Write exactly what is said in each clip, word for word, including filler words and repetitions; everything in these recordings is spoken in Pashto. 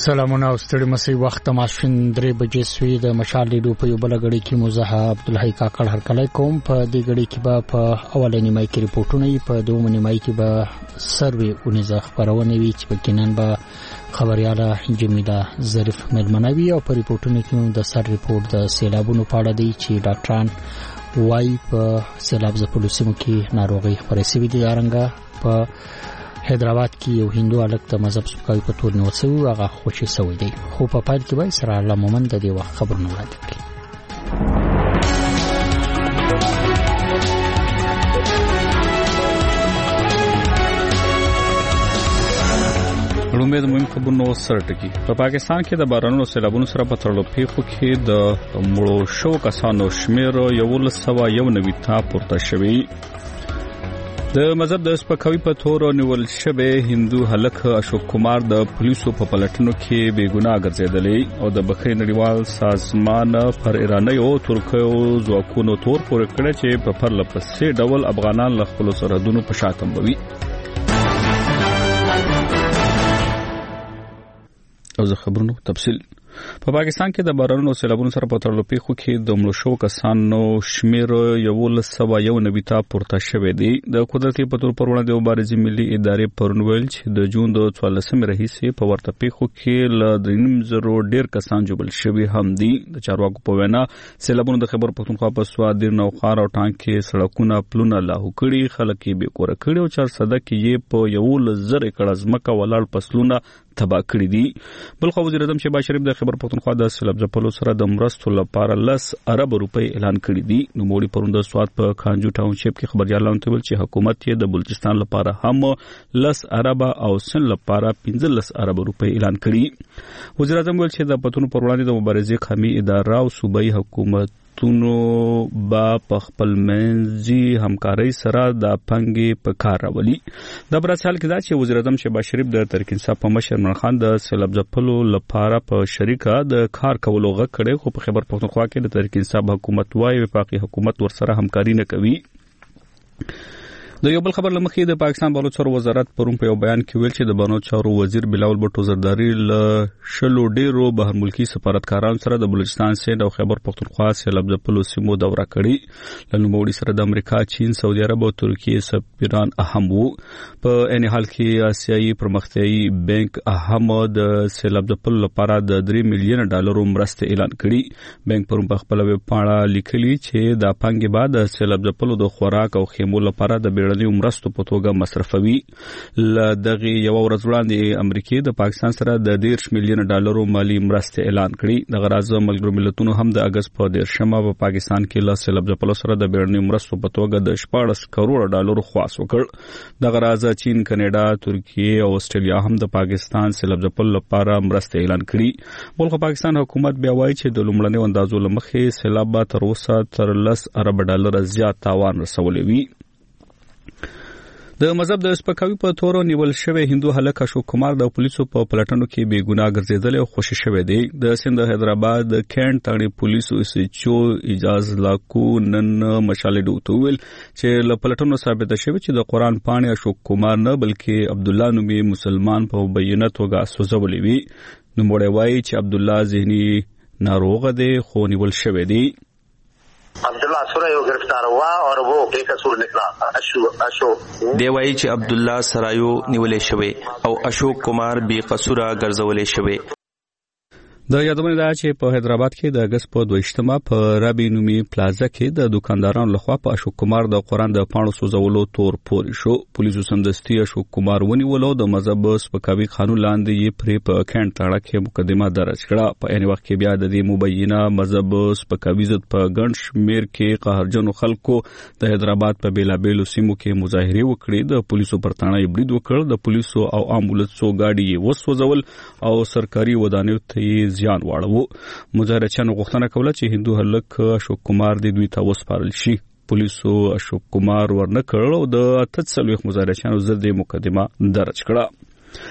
سلامونه او ستړي مسي وخت ماشین درې بجې سوي د مشال لیدو په یو بل غړي کې مزه عبدالحی کاکړ هرکلی کوم په دې غړي کې به په اوله نیمه کې ریپورتونه په دومره نیمه کې به سروي اونیزه خبرونه وي چې په کینن به خبرياله جمیله ظریف ملمنوي او په ریپورتونو کې د سر ریپورت د سیلابونو په اړه دی چې ډاکټران وايي په سیلاب ځپلو سیمو کې ناروغي خپرې شوې دي. دارنګه په حیدرآباد کې یو هندو الک د مذهب سپکاوي په تور نیول شوی هغه خوشي شوی دی، خو په پای کې به سره الله مومن د دې وخت خبرونه وړاندې کړي. لومړی د مهم خبرونو سره ټکی. په پاکستان کې د بارانونو سیلابونو سره په تړلو پیښو کې د مړو شو کسانو شمیر یولس سوه یو نوي ته پورته شوی. د مذهب د سپکاوي په تور نیول شوی هندو هلک اشوک کمار د پولیسو په پلټنو کې بې ګناه ګرځیدلی او د بخښنې نړیوال سازمان پر ایرانیو ترکیو ځواکونو تور پورې کړی چې په پرله پسې ډول افغانان له خپلو سرحدونو په شا تمبوي. او زه خبرونو تفصیل. په پاکستان کې د بارانونو او سیلابونو سره په تړلو پیښو کې د مړو شوو کسانو شمیر یولس سوه یو نوي ته پورته شوی دی. د قدرتي په تور پر وړاندې مبارزې ملي ادارې پرون ویل چې د جون د څوارلسمې راهیسې په ورته پیښو کې له درې نیم زرو ډېر کسان ژوبل شوي هم دي. د چارواکو په وینا سیلابونو د خیبر پښتونخوا په سوات، دیر نوښار او ټانک کې سړکونه پلونه لاهو کړي، خلک یې بې کوره کړي او چارسده کې یې په یولس زره ایکړه ځمکه ولاړ فصلونه تباه کړي دي. بلخو وزیر اعظم شهباز شریف د خیبر پښتونخوا د سیلاب ځپلو سره د مرستو لپاره لس ارب روپۍ اعلان کړي دي. نوموړي پرون د سوات په کانجو ټاونشپ کې خبريالانو ته ویل چې حکومت یې د بلوچستان لپاره هم لس ارب او سن لپاره پنځلس ارب روپۍ اعلان کړي. وزیر اعظم ویل چې د پښتون پر وړاندې د مبارزې قومي اداره او صوبایي حکومت تونو با په خپل منځي همکاري سره د پنګي په کار راولي. د برسال کې دا چې وزیر اعظم شهباز شریف د ترکینسا په مشر عمران خان د سیلاب ځپلو لپاره په شریکه د کار کولو غږ کړي، خو په خیبر پښتونخوا کې د ترکینسا حکومت وايي وفاقي حکومت ورسره همکاري نه کوي. د یو بل خبر لمخې د پاکستان بانو چارو وزارت پرون په یو بیان کې ویل چې د بانو چارو وزیر بلاول بټو زرداری له شلو ډیرو بهر ملکی سفارتکارانو سره د بلوچستان، سند او خیبر پښتونخوا سیلاب ځپلو سیمو دوره کړې. له نوموړي سره د امریکا، چین، سعودي عرب او ترکیې سفیران اهم وو. په ان حال کې آسیایي پرمختیایي بانک اهم د سیلاب ځپلو لپاره د درې میلیون ډالرو مرسته اعلان کړې. بانک پرون په خپل ویب پاڼه لیکلي چې د پنګ بعد د سیلاب ځپلو د خوراک او خیمو لپاره د بیړني مرستو په توګه مصرفوي. ل دغه یو ورځ وړاندې امریکا د پاکستان سره د دېرش میلیون ډالرو مالی مرسته اعلان کړې. د غراض ملګرو ملتونو هم د اگست په دیرشمه په پاکستان کې له سیلاب ځپلو سره د بیړني مرستو په توګه د شپاړس کروڑ ډالرو خواص وکړ. د غراض چین، کاناډا، ترکیه او استرالیا هم د پاکستان سیلاب ځپلو لپاره مرسته اعلان کړې. بلخو پاکستان حکومت بیا وایي چې د لومړنۍ اندازو لمخې سیلاب تر اوسه تر لس ارب ډالر زیات تاوان رسولی وي. د مذهب د سپکاوي په تور نیول شوی هندو هلک اشوک کمار د پولیسو په پلټنو کې بې ګناه ګرځیدل او خوشي شوی دی. د سند حیدرآباد کینټ تاڼي پولیسو اس ایچ او اجازه لاکو نن مشال لیدو ته ویل چې له پلټنو ثابته شوی چې د قرآن پاڼې اشوک کمار نه بلکې عبد الله نومي مسلمان په مبینه توګه سوځولې وي. نوموړی وایي چې عبد الله ذهني ناروغ دی خو نیول شوی دی. عبداللہ سرایو گرفتار ہوا اور وہ بے قصور نکلا. اشوک دی وایي چې عبد الله سرایو نیولې شوی او اشوک کمار بے قصوره ګرځولې شوی. د یادونه ده چې په حیدرآباد کې د اگست په دویشتمه په رابی نومي پلازا کې د دکاندارانو لخوا په اشوک کمار د قرآن د پاڼو سوځولو تور پورې شو. پولیسو سمدستي اشوک کمار ونیولو د مذهب سپکاوي قانون لاندې یې پرې په کینټ تاړه کې مقدمه درج کړه. په عین وخت کې بیا د دې مبینه مذهب سپکاوي ضد په ګڼ شمېر کې قهرجنو خلکو د حیدرآباد په بیلابیلو سیمو کې مظاهرې وکړې. د پولیسو پر تاڼه یې برید وکړ. د پولیسو او امبولانسو ګاډي یې وسوځول او سرکاري ودانیو ته زیان واړو. مظاهرچیانو غوښتنه کوله چې هندو هلک اشوک کمار د دوی ته وسپارل شي. پولیسو اشوک کمار ورنه کړ او د اته څلوېښت مظاهرچیانو ضد مقدمه درج کړه.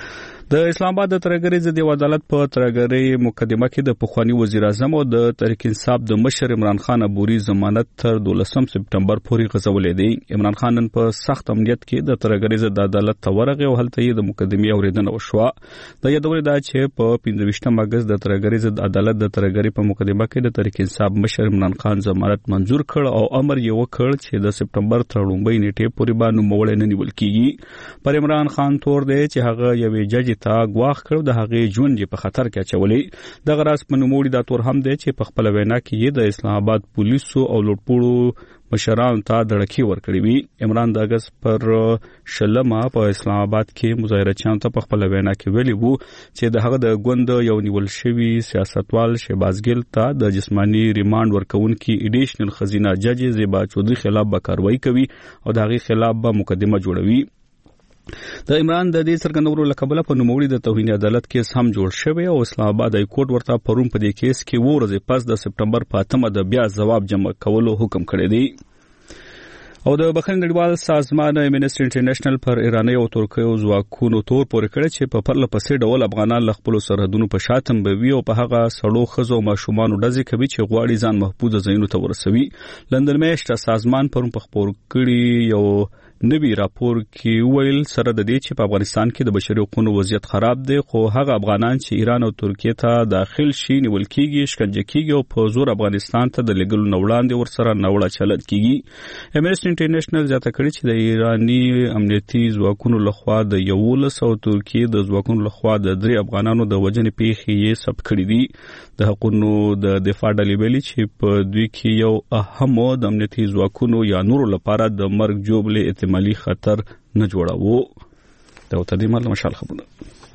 د اسلام آباد د ترګری ضد عدالت په ترګری مقدمه کې د پخوانی وزیر اعظم او د تحریک انصاف د مشر عمران خان ابوري ضمانت تر دولسم سپټمبر پورې غځولې دی. عمران خان نن په سخت امنیت کې د ترګری ضد عدالت ته ورغی او هلته یې د مقدمې اوریدنه وشوه. د یادول دا چې په پنځه اگست د ترګری ضد عدالت د ترګری په مقدمه کې د تحریک انصاف مشر عمران خان ضمانت منزور کړ او امر یې وکړ چې د سپټمبر تر لومړۍ نیټې پورې باندې نوموړی نه نیول کیږي. پر عمران خان تور دی چې هغه یوې جج ته غواخ کړ د هغې ژوند په خطر کې اچولې. د غراس په نوموړي دا تور هم دی چې په خپل وینا کې د اسلام آباد پولیسو او لوټپوړو مشران ته دړکی ورکړی وی. عمران د اگست پر شلمه په اسلام آباد کې مظاهرچیانو ته په خپل وینا کې ویلي وو چې د هغه د ګوند یو نیول شوی سیاستوال شهباز ګل ته د جسمانی ریماند ورکونکي ایډیشنل خزینه جج زیبا چودري خلاف به کاروایی کوي او د هغې خلاف به مقدمه جوړوي. د عمران د دې څرګندولو لکبله په نوموړي د توهین عدالت کیس هم جوړ شوی او اسلام آباد های کورټ ورته پرون په دې کیس کې و ورځې پس د سپټمبر په اتمه د بیا ځواب جمع کولو حکم کړی دی. او د بخښنې نړیوال سازمان امنیسټي انټرنیشنل پر ایراني او ترکیو ځواکونو تور پورې کړی چې په پرله پسې ډول افغانان له خپلو سرحدونو په شا تنبوي او په هغه سړو ښځو او ماشومانو ډزې کوي چې غواړي ځان محفوظه ځایونو ته ورسوي. لندن میاشت سازمان پرون په خپور کړي یو نوی راپور کې ویل سره د دې چې په افغانستان کې د بشري حقوقو وضعیت خراب دی خو هغه افغانان چې ایران او ترکیه ته داخل شي نیول کیږي شکنجه کیږي او په زور افغانستان ته د لګلو نوړاندې ورسره نوړه چلند کیږي. امنیسټي انټرنیشنل ځکه کړي چې د ایرانی امنیتي ځواکونو لخوا د یولس او ترکیه د ځواکونو لخوا د درې افغانانو د وژنې پیښې یې ثبت کړي دي. د حقوقو د دفاع ډلې ویلي چې په دوی کې یو اهم د امنیتي ځواکونو یا نورو لپاره د مرګ جوړلې مالی خطر نه جوړاوه. دا وته د مال مشال خبرونه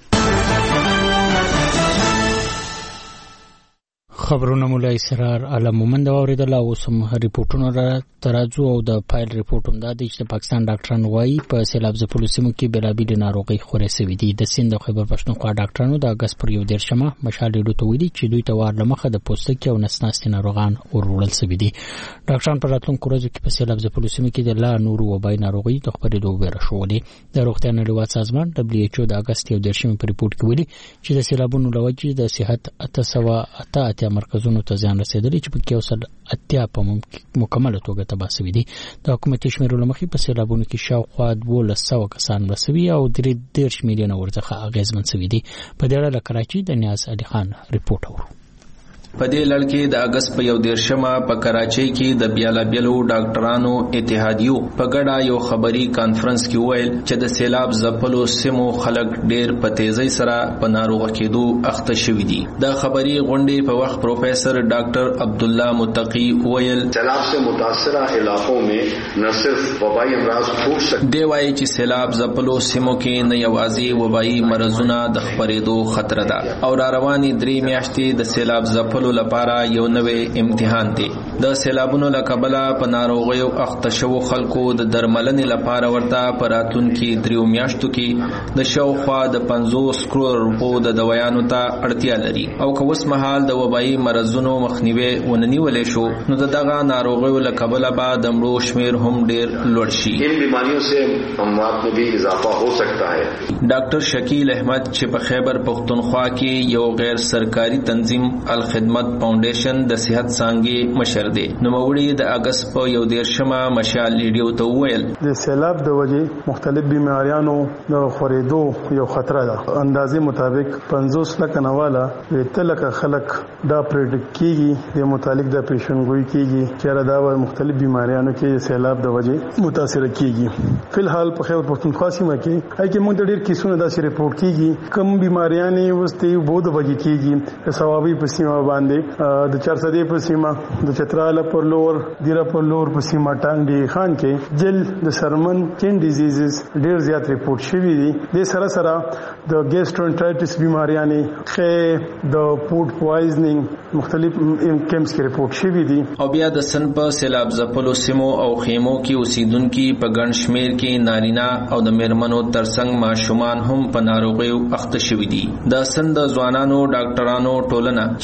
خبرونه مولای سرار علم مومند اوریدل او سم ریپورتونه را ترازو او د فایل ریپورتونه د چې پاکستان ډاکټرانو وايي په سیلاب ځپلو سیمو کې بلابل ناروغي خورې سوي دي. د سیند او خیبر پښتونخوا ډاکټرانو د اگست پر یو دیرشمه مشال ډوټو ویلي چې دوی ته وار لمخه د پوستکي او نسناستي ناروغان ورول سوي دي. ډاکټران پر راتلونکو ورځو کې په سیلاب ځپلو سیمو کې د لا نورو وبای ناروغي د خبرېدو ویره شولې. د روغتیا نړیوال سازمان دبليو ایچ او د اگست یو دیرشمه په ریپورت کې ویلي چې د سیلابونو لوجې د صحت اته سوه اته اتیا مرکزونو ته ځان رسیدلی چې په کې اوسل اتیا په مکمله توګه تباه شوي دي. د حکومتي شمیرو له مخې په سیلابونو کې شاوخوا دولس سوه کسان مړه شوي او درې دېرش میلیونه ورڅخه اغېزمن شوي دي. په دې اړه له کراچۍ د نیاز علي خان ریپورټ اورو. په دې لړ کې د اگست په یو دیرشمه په کراچۍ کې د بیلابیلو ډاکټرانو اتحادیو په ګډه یو خبري کانفرنس کې ویل چې د سیلاب ځپلو سیمو خلک ډېر په تیزی سره په ناروغه کېدو اخته شوي دي. د خبري غونډې په وخت پروفیسر ډاکټر عبد الله متقی ویل سیلاب سے متاثرہ علاقوں میں نہ صرف وبائی امراض پھوٹ سکتے دی وایي چې سیلاب ځپلو سیمو کې نه یوازې وبايي مرزونه د خپرېدو خطر ده او را روانې درې میاشتې د سیلاب ځپلو لپاره یو نوې امتحان دی. د سیلابونو له کبله په ناروغیو اخته شوو خلکو د درملنې لپاره ورته په راتلونکي دریو میاشتو کې د شاوخوا د پنځوس کروړ روپو د دوايانو ته اړتیا لري او که اوس مهال د وبایي مرزونو مخنیوی ونه نیولی شو نو د دغه ناروغیو له کبله به د مړو شمیر هم ډېر لوړ شي. ان بیماریوں سے اموات میں بھی اضافہ ہو سکتا ہے. ډاکټر شکیل احمد چې په خیبر پښتونخوا کې یو غیر سرکاري تنظیم الخدمت فاونډیشن د صحت څانګې مشر دی نو موړي د اگست په یو دیرشمه مشال لیډیو ته ویل د سیلاب د وجې مختلف بیماریانو د خورېدو یو خطر ده. اندازې مطابق پنځوس لکه نواله د تلک خلک دا پریډکټ کیږي د متعلق د پیشنګوئی کیږي چې دا د مختلف بیماریانو کې سیلاب د وجې متاثر کیږي. فلحال په خیبر پښتونخوا سیمه کې اې کې موږ د ډېر کیسونو داسې ریپورت کیږي کم بیماریانې وستې بود وجې کیږي ثوابي په سیمه باندې د چارسدی په سیمه د چتراله پر لور دیره پر لور په سیمه ټانګ دی خان کې جل د سرمن کین ډیزیزز ډیر زیات ریپورت شوي دي. د سره سره د ګیسټرونټرایټس بیماریانې خې د فود پوایزنینګ مختلف کیمپس کې ریپورت شوي دي. او بیا د سن په سیلاب ځپلو سیمو او خیمو کې اوسیدونکو په ګڼ شمیر کې نارینه او د میرمنو ترڅنګ ماشومان هم په ناروغیو اخته شوي دي. د سن د ځوانانو ډاکټرانو ټولنه چې د سن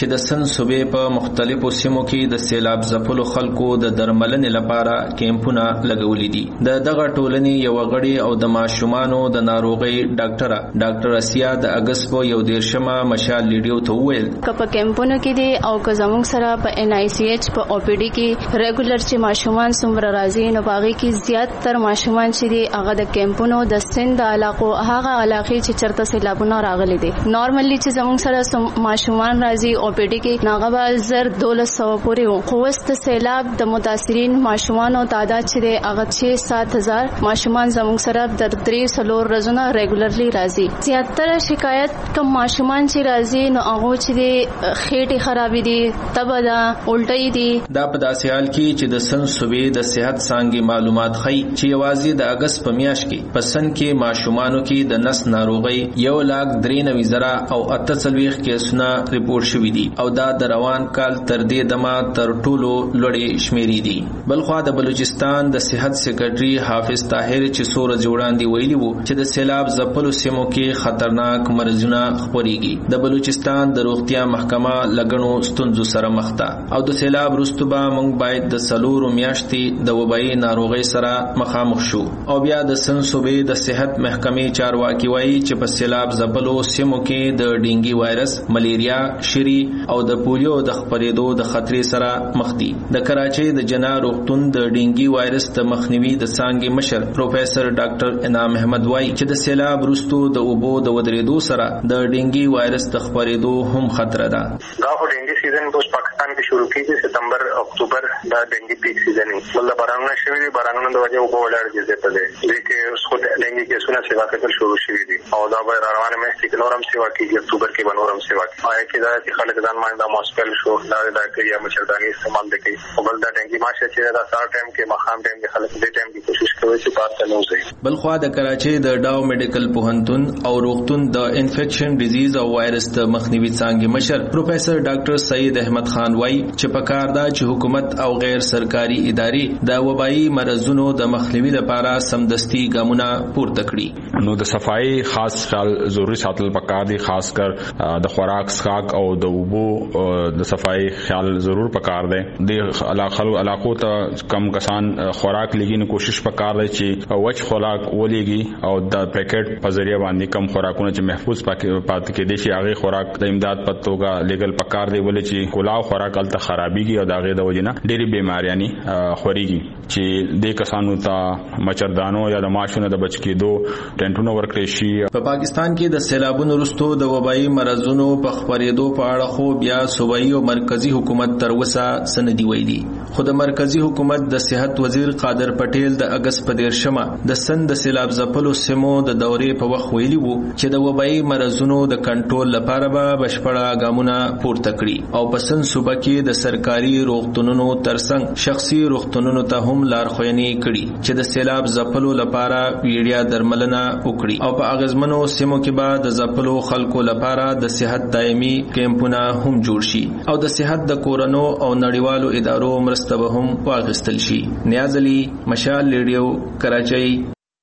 سن صوبې په مختلفو سیمو کې د سیلاب ځپلو خلکو د درملنې لپاره کیمپونه لګولې دي. د دغه ټولنې یو غړي او د ماشومانو د ناروغي ډاکټره ډاکټر اسیا د اگست په یو دیرشمه مشال لیډیو ته وویل په کیمپونو کې دي او که زموږ سره په ان آی سی ایچ په او پی ډي کې ریګولر چې ماشومان څومره راځي نو باغی کې زیات تر ماشومان چې دي هغه د کیمپونو د سند علاقو هغه علاقې چې چرته سیلابونه راغلي دي. نارملی چې زموږ سره ماشومان راځي او پی ډي کې ناغه زر دولس سو پورې وو خو واست سیلاب د متاثرین ماشومان او تعداد چې دی هغه شش سات هزار ماشومان زموږ سره د درې سلور ورځې ریګولرلی راځي. زیاتره شکایت کوم ماشومان چې راځي نو هغه چې دی خېټه خرابې دي تبه ده الټۍ دي. دا په داسې حال کې چې د سن صوبې د صحت څانګې معلومات ښيي چې یوازې د اگست په میاشت کې په سن کې ماشومانو کې د نس ناروغي یو لاک درې نوي زره او اته څلوېښت کیسونه ریپورټ شوي دي او دا د روان کال تر دې دمه تر ټولو لوړې شمیرې دي. بلخوا د بلوچستان د صحت سیکرټري حافظ طاهر چې څو ورځې وړاندې ویلي وو چې د سیلاب ځپلو سیمو کې خطرناک مرضونه خپرېږي. د بلوچستان د روغتیا محکمه لګڼو ستونزو سره مخ ده او د سیلاب وروسته به موږ باید د څلورو میاشتې د وبایي ناروغۍ سره مخامخ شو. او بیا د سن صوبې د صحت محکمې چارواکي وایي چې په سیلاب ځپلو سیمو کې د ډینګي وایرس، ملیریا، شری او د پولیو د خپرېدو د خطرې سره مخ دي. د کراچۍ د جنا روغتون د ډینګي وایرس د مخنیوي د څانګې مشر پروفیسر ډاکټر انعام احمد وایي چې د سیلاب وروسته د اوبو د ودرېدو سره د ډینګي وایرس د خپرېدو هم خطر ده. دا خو ډینګي سیزن په پاکستان کې شروع کیږي ستمبر اکتوبر دا ډینګي پیک سیزن دی. مطلب بارانونه شوي دي، بارانونه د وجه اوبه ولاړ دي ته دي دې کې اوس خو ډینګي کیسونه سیوا کېدل شروع شوي دي او دا به روانه میاشت کې نورم سیوا کیږي. اکتوبر کې به نورم سیوا کیږي. آیا کې دا چې خلک ځان باندې ماسپل شو دا دا کوي یا مچرداني استعمال کوي او بل دا ډینګي ماشه چې دا سار ټایم کې مخام ټایم کې خلک دې ټایم کې کوشش کوي چې بار ته نه وځي. بلخوا د کراچۍ د ډاو میډیکل پوهنتون او روغتون د انفیکشن ډیزیز او وایرس د مخنیوي څانګې مشر پروفیسر ډاکټر سعید احمد خان وایي چې پکار دا چې حکومت او غیر سرکاري ادارې د وبایي مرزونو د مخنیوي لپاره سمدستي ګامونه پورته کړي. نو د صفایي خاص خیال ضروري ساتل پکار دي، خاص کر د خوراک څښاک او د اوبو د صفایي خیال ضرور پکار دی. د علاقو ته کم کسان خوراک لګي نو کوشش پکار دی چې وچ خوراک ولېږي او د پیکټ په ذریعہ باندې کم خوراکونه چې محفوظ پاتې کېدي شي هغه خوراک د امداد په توګه لګل پکار دی ولې چې کلاو خوراک الته خرابيږي او داغه د وجنه ډېری بیماریانی خوريږي چې د کسانو ته مچردانو یا د ماشونو د بچ کېدو ټینټونو ورکړي شي. په پاکستان کې د سیلابونو وروسته د وبایي مرزونو په خپرېدو په اړه خو بیا صوبایي او مرکزی حکومت تر اوسه سندي ویلي، خو د مرکزی حکومت د صحت وزیر قادر پټیل د اگست په دیرشمه د سند د سیلاب ځپلو سیمو د دورې په وخت ویلي وو چې د وبایي مرزونو د کنټرول لپاره به بشپړه ګامونه پورته کړي او په سند صوبه کې د سرکاري روغتونونو ترڅنګ شخصي روغتونونو ته هم لارښوونې کړي چې د سیلاب ځپلو لپاره ویډیا درملنه وکړي او په اغیزمنو سیمو کې به د ځپلو خلکو لپاره د صحت دایمي کیمپونه هم جوړ شي او د صحت د کورونو او نړیوالو ادارو مرسته به هم واخیستل شي. نیاز علي، مشال لیډیو، کراچۍ.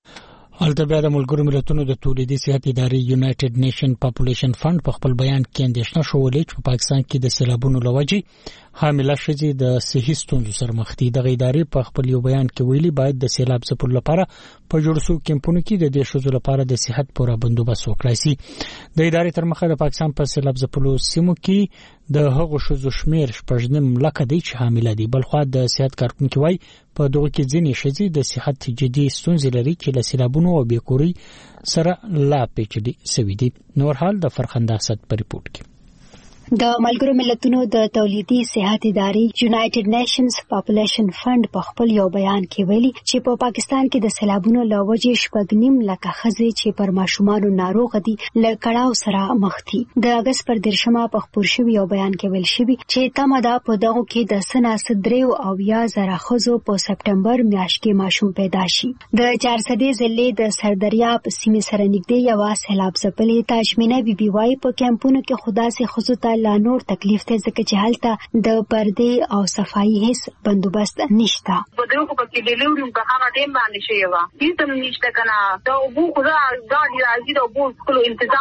هلته بیا د ملګرو ملتونو د تولیدي صحت ادارې یونایټډ نیشن پاپولیشن فند په خپل بیان کې اندېښنه شولې چې په پاکستان کې د سیلابونو لوجې حامله ښځې د صحي ستونزو سره مخ دي. دغه ادارې په خپل یو بیان کې ویلي باید د سیلاب ځپلو لپاره په جوړ شوو کیمپونو کې د دې ښځو لپاره د صحت پوره بندوبست وکړای شي. د ادارې تر مخه د پاکستان په سیلاب ځپلو سیمو کې د هغو ښځو شمیر شپږ نیم لکه دی چې حامله دي. بلخوا د صحت کارکونکي وایي په دغه کې ځینې ښځې د صحت جدي ستونزې لري چې له سیلابونو او بیکوري سره لا پیچلې سوي دي. نور حال د فرخنده اسد په ریپورت کې. د ملګرو ملتونو د تولیدي صحت ادارې یونایټډ نیشنز پاپولیشن فند په خپل یو بیان کې ویلي چې په پاکستان کې د سیلابونو له وجې شپږ نیم لکه ښځې چې پر ماشومانو ناروغ دي له کړاو سره مخ دي. د اگست پر دیرشمه په خپور شوي یو بیان کې ویل شوي چې تمه ده په دغو کې د سنه دریو او یا زره ښځو په سپټمبر میاشت کې ماشوم پیدا شي. د چارسدې ضلع د سردریاب سیمې سره نږدې یوه سیلاب ځپلې تاشمینه بي بي وايي په کیمپونو کې خو داسې ښځو ته لا نور تکلیف ته ځکه چې هلته د پردې او صفایي هیڅ بندوبست نشته. په دغه په کې ډیلیوري په هغه ټیم باندې شوی و هیڅ هم نشته کنه دا وګو خو دا دا راځي دا وګو کلو تنظیم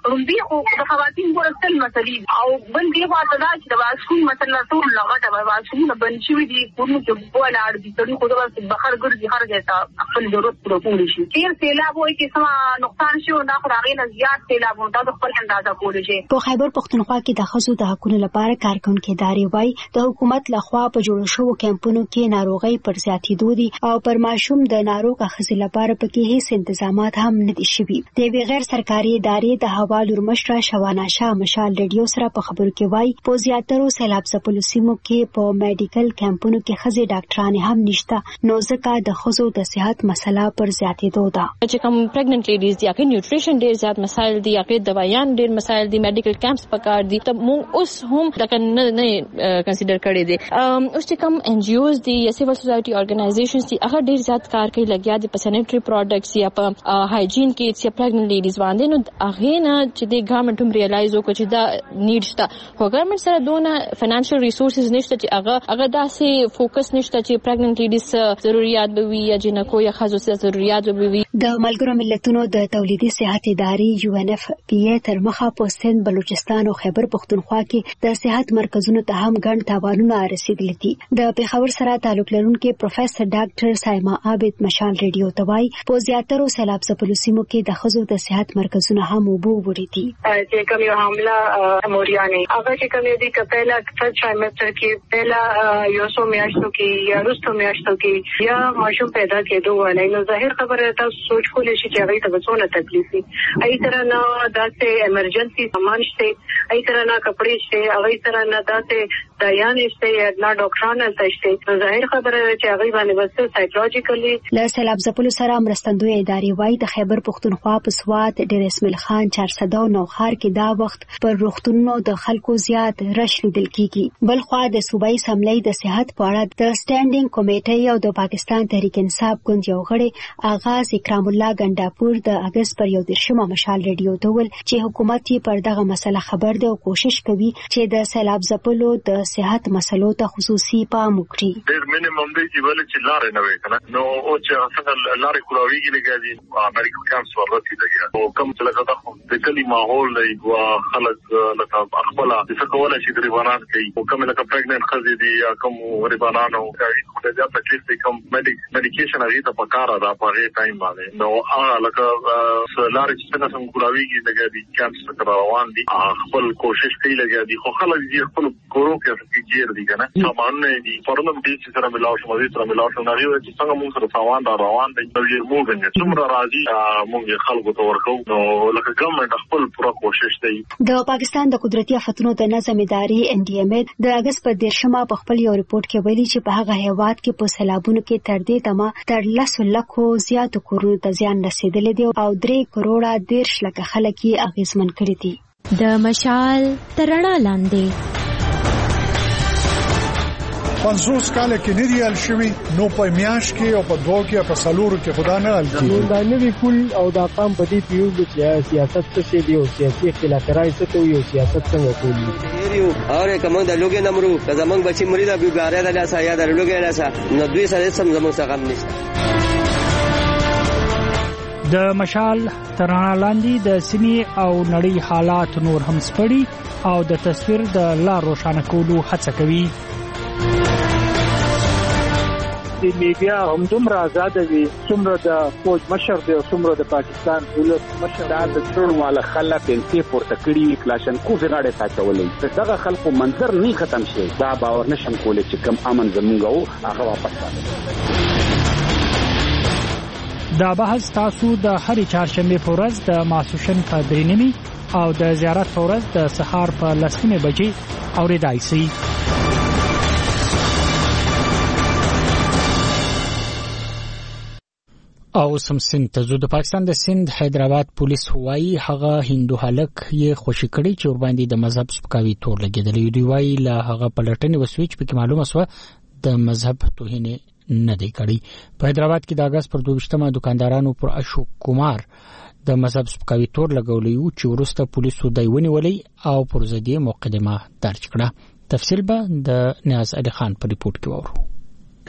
رومبي خو د خواتین ورسل مسلې او بل دی واته دا چې د واسکون مثلا ټول لغټه به واسکون بنشوي دي کوم چې بوله اړ دي ټول خو د بخر ګرځي هر ځای ته خپل ضرورت پوره کولی شي کیر سیلاب وایي چې سم نقصان شي او دا خو هغه نه زیات سیلاب وو دا خپل اندازه کولی شي. په خیبر پښتونخوا کې د ښځو د حقوقو لپاره کارکونکو ادارې وایي د حکومت لخوا په جوړ شوو کمپونو کې ناروغي پر زیاتېدو دي او پر ماشوم د ناروغ ښځې لپاره پکې هیڅ انتظامات هم نه دي شوي. د غیر سرکاري ادارې د هوا لورمشره شوانه شاه مشال ریډیو سره په خبرو کې وایي په زیاترو سیلاب ځپلو سیمو کې په میډیکل کمپونو کې ښځې ډاکټرانې هم نشته نو ځکه د ښځو د صحت مسله پر زیاتېدو ده. چې کوم پریګننټ لیډیز دي هغه نیوټریشن ډیر زیات مسایل دي هغه دوايان ډیر مسایل دي میډیکل کمپس پکار دي ته موږ اوس هم دا نه نه کنسیډر کړی دي. اوس چې کوم ان جی اوز دي یا سیول سوسایټي اورګنایزیشنز دي هغه ډیر زیات کار کوي لګیا دي په سینیټری پروډکټس یا په هایجین کې چې پریګننټ لیډیز باندې نو هغه نه چې د ګورنمنت هم ریلایز وکړي چې دا نیډ شته خو ګورنمنت سره دونه فینانشل ریسورسز نشته چې هغه هغه داسې فوکس نشته چې پریګننټ لیډیز ضرورت به وي یا جنکو یا خزو سره ضرورت به وي. د ملګرو ملتونو د تولیدي صحت ادارې یو ان اف پی ای تر مخه په سند بلوچستان او خیبر پښتونخوا کې د صحت مرکزونو ته هم ګڼ تاوانونه رسیدلي دي. د پیښور سره تعلق لرونکي پروفیسور ډاکټر سایما عابد مشال ریډیو ته وایي په زیاترو سیلاب ځپلو سیمو کې د ښځو د صحت مرکزونه هم اوبه وړي دي. چې کوم یو حامله موریانه هغه چې کوم دي کپیلا فرست ټرایمستر کې پهلا یو سو میاشتو کې یا وروسته میاشتو کې یا ماشوم پیدا کېدو ولای نو ظاهر خبره تاسو سوچ کولای شئ چې هغه ته څونه تکلیف وي. ای تر نه داسې ایمرجنسي سامان شته ای تر نه کپڑے شته هغه تر نه داسې دایان شته یا نه ډاکټرانه شته ظاهر خبره چې هغه باندې بس سایکولوژیکلی له سیلاب ځپلو سره مرستندوی ادارې وایي د خیبر پښتونخوا په سوات ډیر اسماعیل خان چارسده او نوخار کې دا وخت پر روغتونونو د خلکو زیات رش لیدل کیږي. بل خو د صوبایي اسمبلی د صحت په اړه د سټانډینګ کمیټې او د پاکستان تحریک انصاف ګوند یو غړي آغاز اکرام الله ګنداپور د اگست پر یو درشمه مشال ریډیو ته ول چې حکومت یې پر دغه مسله خبر دی او کوشش کوي چې د سیلاب ځپلو د صحت مسلو ته خصوصي پام وکړي. ډیر مینیمم دی چې ول چې لارې نه وي کنه نو او چې څنګه لارې کولاویږي لګي امریکا کامس ورته دی او کوم څه لکه دا د کلی ماحول دی او خلک لکه خپل څه کولای شي غریبانان کوي او کوم لکه پریګننټ خزې دي یا کوم غریبانان او خو دا تکلیف دی کوم میډیکیشن هغه ته پکاره دا په هغه ټایم باندې نو هغه لکه لارې چې څنګه څنګه کولاویږي لګي کامس ته روان دي خپل کوشش کوي لګي خو خلک یې خپل کورو کې کېږي دي کنه سامان نه دي پرنم دي چې سره ملاو شو مزید سره ملاو شو نه وي چې څنګه موږ سره سامان دا روان دي نو یې موږ نه څومره راځي موږ خلکو ته ورکو نو لکه ګورنمنت خپل پوره کوشش کوي. د پاکستان د قدرتي آفتونو د نظم ادارې ان ډي ایم ای د اگست په دیرشمه په خپل یو ریپورت کې ویلي چې په هغه هیواد کې په سیلابونو کې تر دې دمه تر لسو لکو زیاتو کورونو ته زیان رسیدلی دی او درې کروڑه دیرش لکه خلک یې اغیزمن کړي دي. د مشال تر رڼا لاندې پنځوس کال کې نه دی ال شوی نو په میاش کې او په دوه کې په سالورو کې خدا نه ال کیږي دا نوی کول او دا قام په دې پیو چې سیاست څه دی او سیاسي اختلافات څه کوي او سیاست څنګه کوي یو اور کوم د لوګي نمرو زمنګ بچي مری دا بیګاره د لاسه یا د لوګي لاسه نو دوی سره سم زموږ څخه هم نشته. د مشال تر رڼا لاندې د سیمې او نړۍ حالات نور هم سپړي او د تصویر د لار روښانه کولو هڅه کوي. د میډیا هم دومره آزاد دي څومره د فوج مشر دی او څومره د پاکستان دولت مشر دا د څړو والا خلک انتي پورته کړي کلاشن کو غاړه ساتولې دغه خلکو منظر نه ختم شي دا باور نشم کولای چې کم امن زمونږ هغه واپس راځي. دا بحث تاسو د هرې چهارشنبه په ورځ د ماسوشن په درې نیمې او د زیارت په ورځ د سهار په لس نیمې بجې اورېدای شئ. او سم سند ته زو د پاکستان د سند حیدرآباد پولیس وایي هغه هندو هلک یې خوشی کړی چې ور باندې د مذهب سپکاوي تور لګیدلی دی. وایي له هغه پلټنې وسوي چې پکې معلومه سو د مذهب توهین نه دی کړی. په حیدرآباد کې د اگست پر دوه دکاندارانو پر اشوک کمار د مذهب سپکاوي تور لګولې او چې ورسته پولیسو دایونی ولی او پر ضدي مقدمه درج کړه. تفصیل به د نیاز علي خان په ریپورت کې وورو.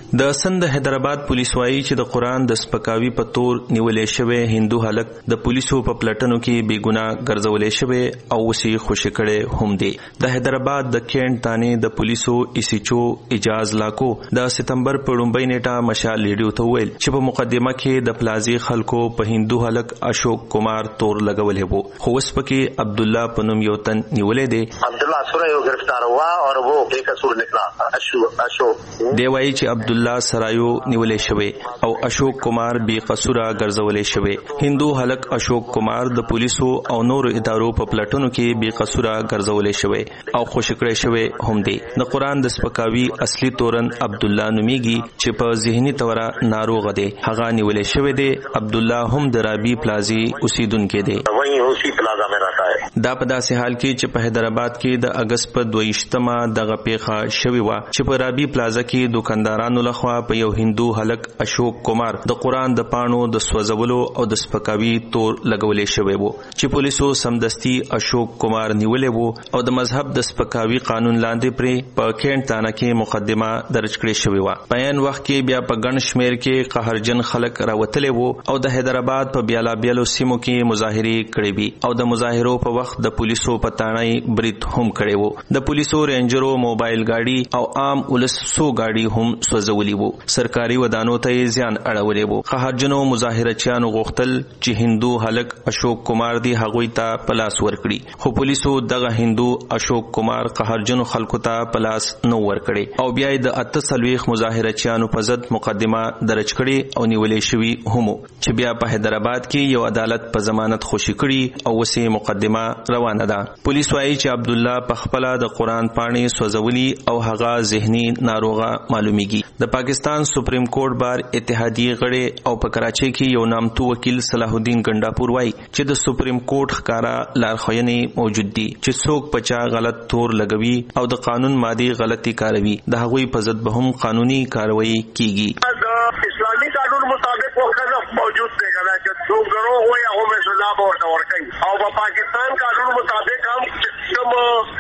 د سند حیدرآباد پولیس وايي چې د قران د سپکاوي په تور نیولې شوی هندو هلک د پولیسو په پلټنو کې بې ګناه ګرځولې شوی او وسی خوشی کړي هم دي. د حیدرآباد د کینټ تانې د پولیسو ایسیچو اجاز لاکو د ستمبر په لومړۍ نیټه مشال لیډیو ته ویل چې په مقدمه کې د پلازي خلکو په هندو هلک اشوک کمار تور لګولې وو، خو اوس پکې عبد الله پنوم یو تن نیولې دي. عبد الله سرایو گرفتار ہوا اور وہ بے قصور نکلا. اشوک دی وایي چې عبد الله سرایو نیولې شوی او اشوک کمار بے قصور ګرځولې شوی. هندو هلک اشوک کمار د پولیسو او نور ادارو په پلټنو کې بے قصور ګرځولې شوی او خوشکړې شوی هم دی. د قران د سپکاوي اصلي تورن عبد الله نومیږي چې په ذهني تور ناروغ دی. هغه نیولې شوی دی. عبد الله هم د رابي پلازي اوسیدونکو دی. وہی اسی پلازا میں رہتا ہے. دا په داسې حال کې چې په حیدرآباد کې د اگست په دویشتمه دغه پیښه شوې وه چې په رابي پلازا کې دکاندارانو لخوا په یو هندو هلک اشوک کمار د قران د پاڼو د سوځولو او د سپکاوي تور لګولې شوی وو چې پولیسو سمدستي اشوک کمار نیولې وو او د مذهب د سپکاوي قانون لاندې پرې په کینټ تانه کې مقدمه درج کړې شوې وه. په عین وخت کې بیا په ګڼ شمېر کې قهرجن خلک راوتلي وو او د حیدرآباد په بیلابیلو سیمو کې مظاهرې کړې وي او د مظاهرو په وخت د پولیسو په تاڼۍ برید هم کړی وو. د پولیسو رینجرو موبایل ګاډي او عام ولس سو ګاډي هم سوځولي وو. سرکاري ودانو ته زیان اړولې وو. قهرجنو مظاهرچیانو غوښتل چې هندو هلک اشوک کمار دی هغوی ته پلاس ورکړي، خو پولیسو دغه هندو اشوک کمار قهرجنو خلکو ته پلاس نو ورکړي او بیا د اته سلويخ مظاهرچیانو په ضد مقدمه درج کړي او نیولې شوی هم چې بیا په حیدرآباد کې یو عدالت په ضمانت خوشی کړي او وسې مقدمه روانه ده. پولیس وايي چې عبد الله په خپل د قران پاڼې سوځولي او هغه ذهني ناروغه معلومیږي. د پاکستان سپریم کورټ بار اتحادیه غړي او په کراچۍ کې یو نامتو وکیل صلاح الدین ګنڈاپور وايي چې د سپریم کورټ ښکارا لارښوونې موجود دي چې څوک پچا غلط تور لګوي او د قانون مادي غلطي کاروي د هغوی په ضد به هم قانوني کاروایی کیږي. اسلامی قانون مطابق وہ قذف موجود دے گا کہ جو گروہ ہو یا ہو میں سزا بہت اور کئی اور پاکستان قانون مطابق ہم کم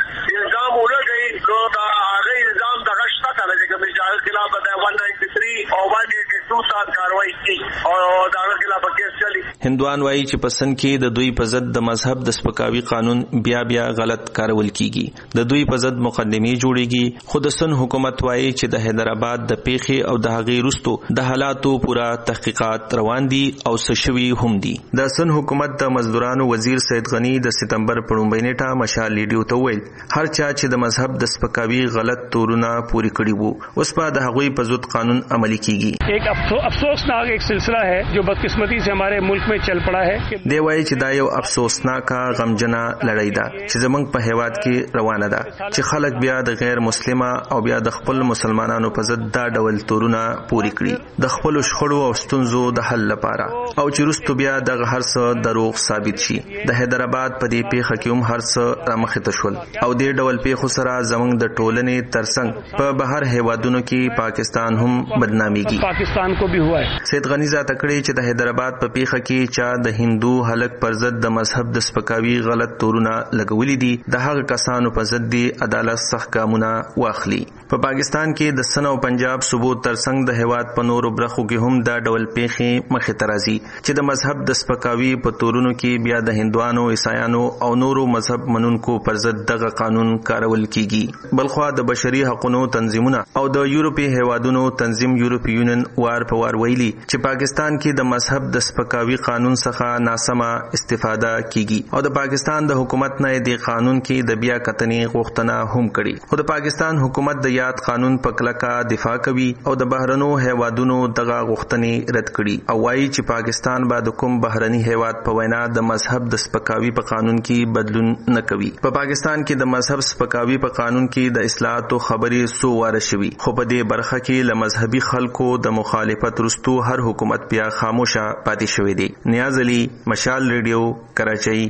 الزام ہو گئی تو آگے الزام دغشتہ تھا لیکن مجاہد خلاف بتایا ون نائنٹی تھری اور ون ایٹی ٹو سال کاروائی کی اور داغه خلاف کیس چلی. هندوان وایي چې په سند کې د دوی په ضد د مذهب د سپکاوي قانون بیا بیا غلط کارول کیږي. د دوی په ضد مقدمې جوړیږي، خو د سن حکومت وایي چې د حیدرآباد د پیښې او د هغې وروستو د حالاتو پورا تحقیقات روان دي او سشوي هم دي. د سن حکومت د مزدورانو وزیر سید غنی د ستمبر په لومړۍ نیټه مشال لیډیو ته ویل هر چا چې د مذهب د سپکاوي غلط تورونه پوری کړي وو اوس په د هغوی په ضد قانون عملی کیږي. ایک افسوسناک ایک سلسلہ ہے جو بدقسمتی سے ہمارے ملک میں چل پڑا ہے. دی وایي چې دا یو افسوسناک غمجنه لړۍ ده چې زمونږ په هیواد کې روانه ده چې خلک بیا د غیر مسلمه او بیا د خپل مسلمانانو په ضد دا ډول تورونه پوری کړي د خپل شخړو او ستونزو د حل لپاره او چې وروسته بیا دغه هر څه دروغ ثابت شي. د حیدرآباد په دې پیښه کې هم هر څه رامخې ته شول او دې ډول پیښو سره زمونږ د ټولنې ترڅنګ په بهر هیوادونو کې پاکستان هم بدناميږي. پاکستان کو بھی ہوا ہے. سید غنی ذات کړي چې د حیدرآباد په پیښه کې چا د هندو هلک پر ضد د مذهب د سپکاوي غلط تورونه لګولي دي د هغه کسانو په ضد دی عدالت سخت ګامونه واخلي. په پاکستان کې د سن او پنجاب صوبو ترڅنګ د هیواد په نورو برخو کې هم دا ډول پیښې مخې ته راځي چې د مذهب د سپکاوي په تورونو کې بیا د هندوانو، عیسایانو او نورو مذهب منونکو پر ضد دغه قانون کارول کیږي. بلخوا د بشري حقوقو تنظیمونه او د یورپی هیوادونو تنظیم یورپی یونین وار په وار ویلي چې پاکستان کې د مذهب د سپکاوي قانون څخه ناسمه استفاده کیږي او د پاکستان د حکومت نه د قانون کې د بیا کتنې غوښتنه هم کړي. خو د پاکستان حکومت د یاد قانون په کلکه دفاع کوي او د بهرنو هیوادونو دغه غوښتنې رد کړي او وایي چې پاکستان به د کوم بهرني هیواد په وینا د مذهب د سپکاوي په قانون کې بدلون نه کوي. په پاکستان کې د مذهب سپکاوي په قانون کې د اصلاحاتو خبرې سو واره شوي، خو په دې برخه کې له مذهبي خلکو د مخالفت وروسته هر حکومت بیا خاموشه پاتې شوی دی. نیاز علي، مشال ریډیو، کراچۍ.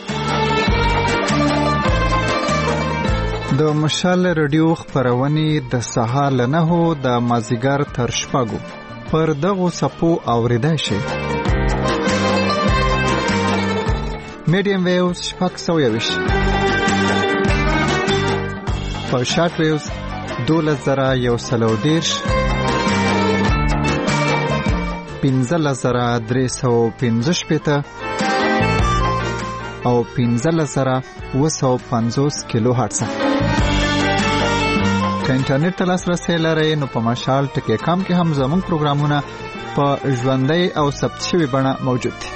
د مشال ریډیو خبرونه د سهار له نهو د مازیګر تر شپږو پر دغو سپو اوریدای شي. میډیم ویوز شپږ سوه یویشت، په شارټ ویوز دولس زره یو سل او دېرش، پنځلس زره درې سوه پنځه شپېته او پنځلس زره اوه سوه پنځوس کیلو هرتز. که انټرنیټ ته لاسرسی لرئ نو په مشال ټکی کام کې هم زموږ پروګرامونه په ژوندۍ او ثبت شوي بڼه موجود دي.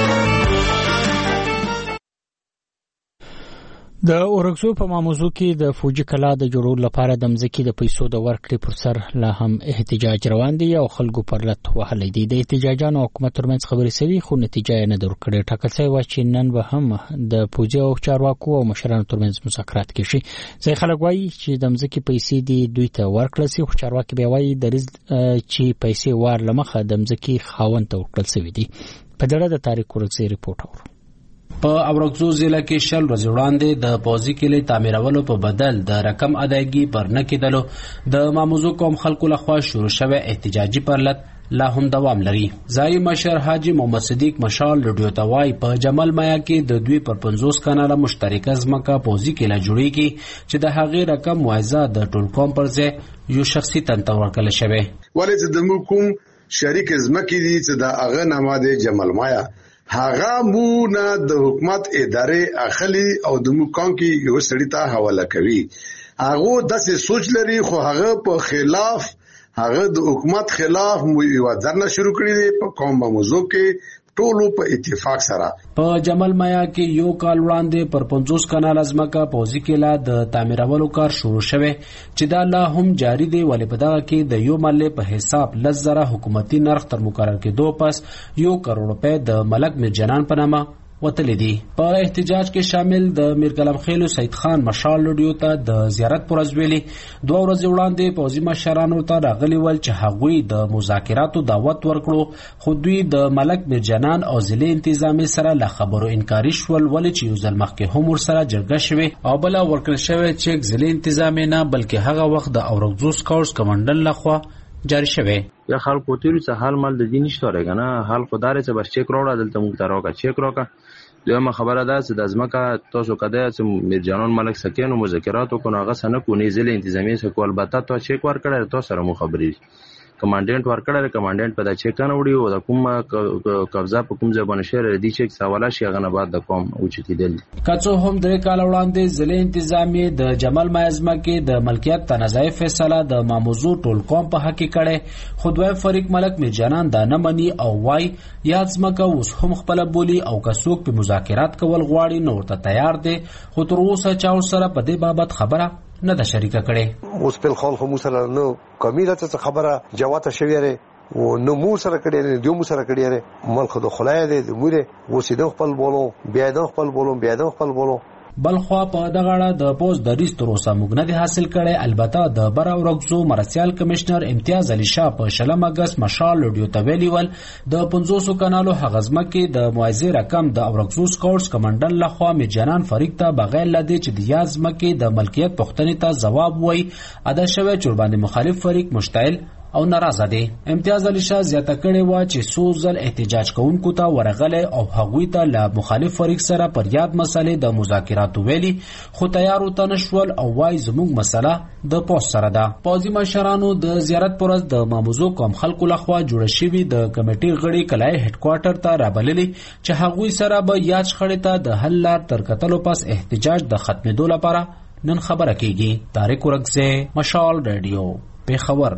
د اورګزو په ماموزو کې د فوجي کلا د جوړولو لپاره د مځکې د پیسو د ورکړې پر سر لا هم احتجاج روان دی او خلکو پر لټ وهلی دی. د احتجاجانو او حکومت ترمنځ خبرې سوي خو نتیجه یې نه ده ورکړې. ټاکل شوی وه چې نن به هم د پوځي او چارواکو او مشرانو ترمنځ مذاکرات کېږي. ځینې خلک وایي چې د مځکې پیسې دې دوی ته ورکړل سي، خو چارواکي بیا وایي دریځ چې پیسې وار له مخه د مځکې خاوند ته ورکړل سوي دي. په دړه د تاریخ ورکزي رپورټ اورو. په اورګزو ضلع کې شل ورځې وړاندې د پوځي کلي تعمیرولو په بدل د رقم ادایګي پر نه کېدلو د ماموزو قوم خلکو لخوا شروع شوی احتجاجي پرلط لا هم دوام لري. ځایي مشر حاجی محمد صدیق مشال رډیو ته وایي په جمل مایا کې د دوی پر پنځوس کاناله مشترکه ځمکه پوځي کلا جوړیږي چې د هغې رقم معاوضه د ټول قوم پر ځای یو شخصي تن ته ورکړل شوی. ولې چې د کوم شریک ځمکې دي چې د هغه نامه د جمل مایا هغه مو نه د حکومت ادارې اخلي او د مو کان کې یو سړی ته حواله کوي. هغه داسې سوچ لري خو هغه په خلاف هغه د حکومت خلاف مو یو ځنه شروع کړی دی په قوم موضوع کې ټولو په اتفاق سره. په جمل مایا کې یو کال وړاندې پر پنځوس کانال ځمکه پوځي کلا د تعمیرولو کار شروع شوه چې دا لا هم جاری دی. ولې په دغه کې د یو ملې په حساب لس زره حکومتي نرخ تر مقرر کېدو پس یو کروڑ روپے د ملک میر جنان په نامه وتلې دي. په احتجاج کې شامل د میر کلم خیلو سید خان مشال لډیو ته د زیارت پر ورځ دوه ورځې وړاندې پوځي مشرانو ته راغلي ول چې هغوی د مذاکراتو دعوت ورکړو، خو دوی د ملک میر جنان او ضلع انتظامی سره له خبرو انکاري شول. ولې چې یو ځل مخکې هم ورسره جرګه شوې او بله ورکړل شوې چیک ضلع انتظامی نه بلکې هغه وخت د اورګزو سکاوټس کمانډر لخوا جاری شوه. یا خلکو تیرو څه حال مال د دین نشته راغنه حال خدای څه بس چیک راوړل دلته موږ ته راوکا چیک راوکا. دویمه خبره ده چې د ځمکه تاسو کده چې میر جانان ملک سکینو مذاکرات کو ناغه سنه کو نه ضلع انتظامی سره کو البته تو چیک ور کړل تاسو سره مو خبرې کمانډنټ ور کړل کمانډنټ په دا چیک نه وړي او د کوم قبضه په کوم ځای باندې شهر دی چیک سواله شي غنه بعد د قوم او چې کېدل. کڅو هم درې کال وړاندې ضلع انتظامی د جمل مازما کې د ملکیت تنازع فیصله د ماموزو ټول قوم په حق کې کړي. خودوی فریق ملک میر جنان دا نه مني او وای یاد ځمکه اوس هم خپل بولی او کڅوک په مذاکرات کول غواړي نو ورته تیار دي، خو تر اوسه چا سره په دې بابت خبره نه ده شریکه کړي. اوس په خال خو مسله نو کمیله څه خبره جواته شوی ری او نو مو سره کړي نه دیو مو سره کړي ری مل خو د خلای دی موږ وسیدو خپل بولو بیا د خپل بولو بیا د خپل بولو. بلخوا په دغه اړه د پوز د ریس تر اوسه موږ نه دي حاصل کړي. البته د بر اورګزو مرسیال کمشنر امتیاز علي شاه په شلم اگست مشال لډیو ته ویلي ول د پنځوس کانالو حغزمه کې د موازی رقم د اورګزو سکاوټس کمانډر لخوا میر جنان فریق ته بغیر لدی چې د یازمه کې د ملکیت پښتنې ته جواب وای ادا شوی چربانه مخالف فریق مشتعل او ناراضه دي. امتیاز علي شاه زیاته کړي و چې سوزل احتجاج کوونکو ته ورغله او هغوی ته له مخالف فریق سره پر یاد مسلې د مذاکراتو ویلي خو تیار وته نشول او وای زموږ مسله د پوس سره ده. پوځي مشرانو د زیارت پر ورځ د ماموزو قوم خلکو لخوا جوړ شوی د کمیټې غړي کلای هډ کوارټر ته رابللي چې هغوی سره به یاد شخړې ته د حل لار تر کتلو پس احتجاج د ختمېدو لپاره نن خبره کیږي. طارق ورکزه مشال رادیو پیښور.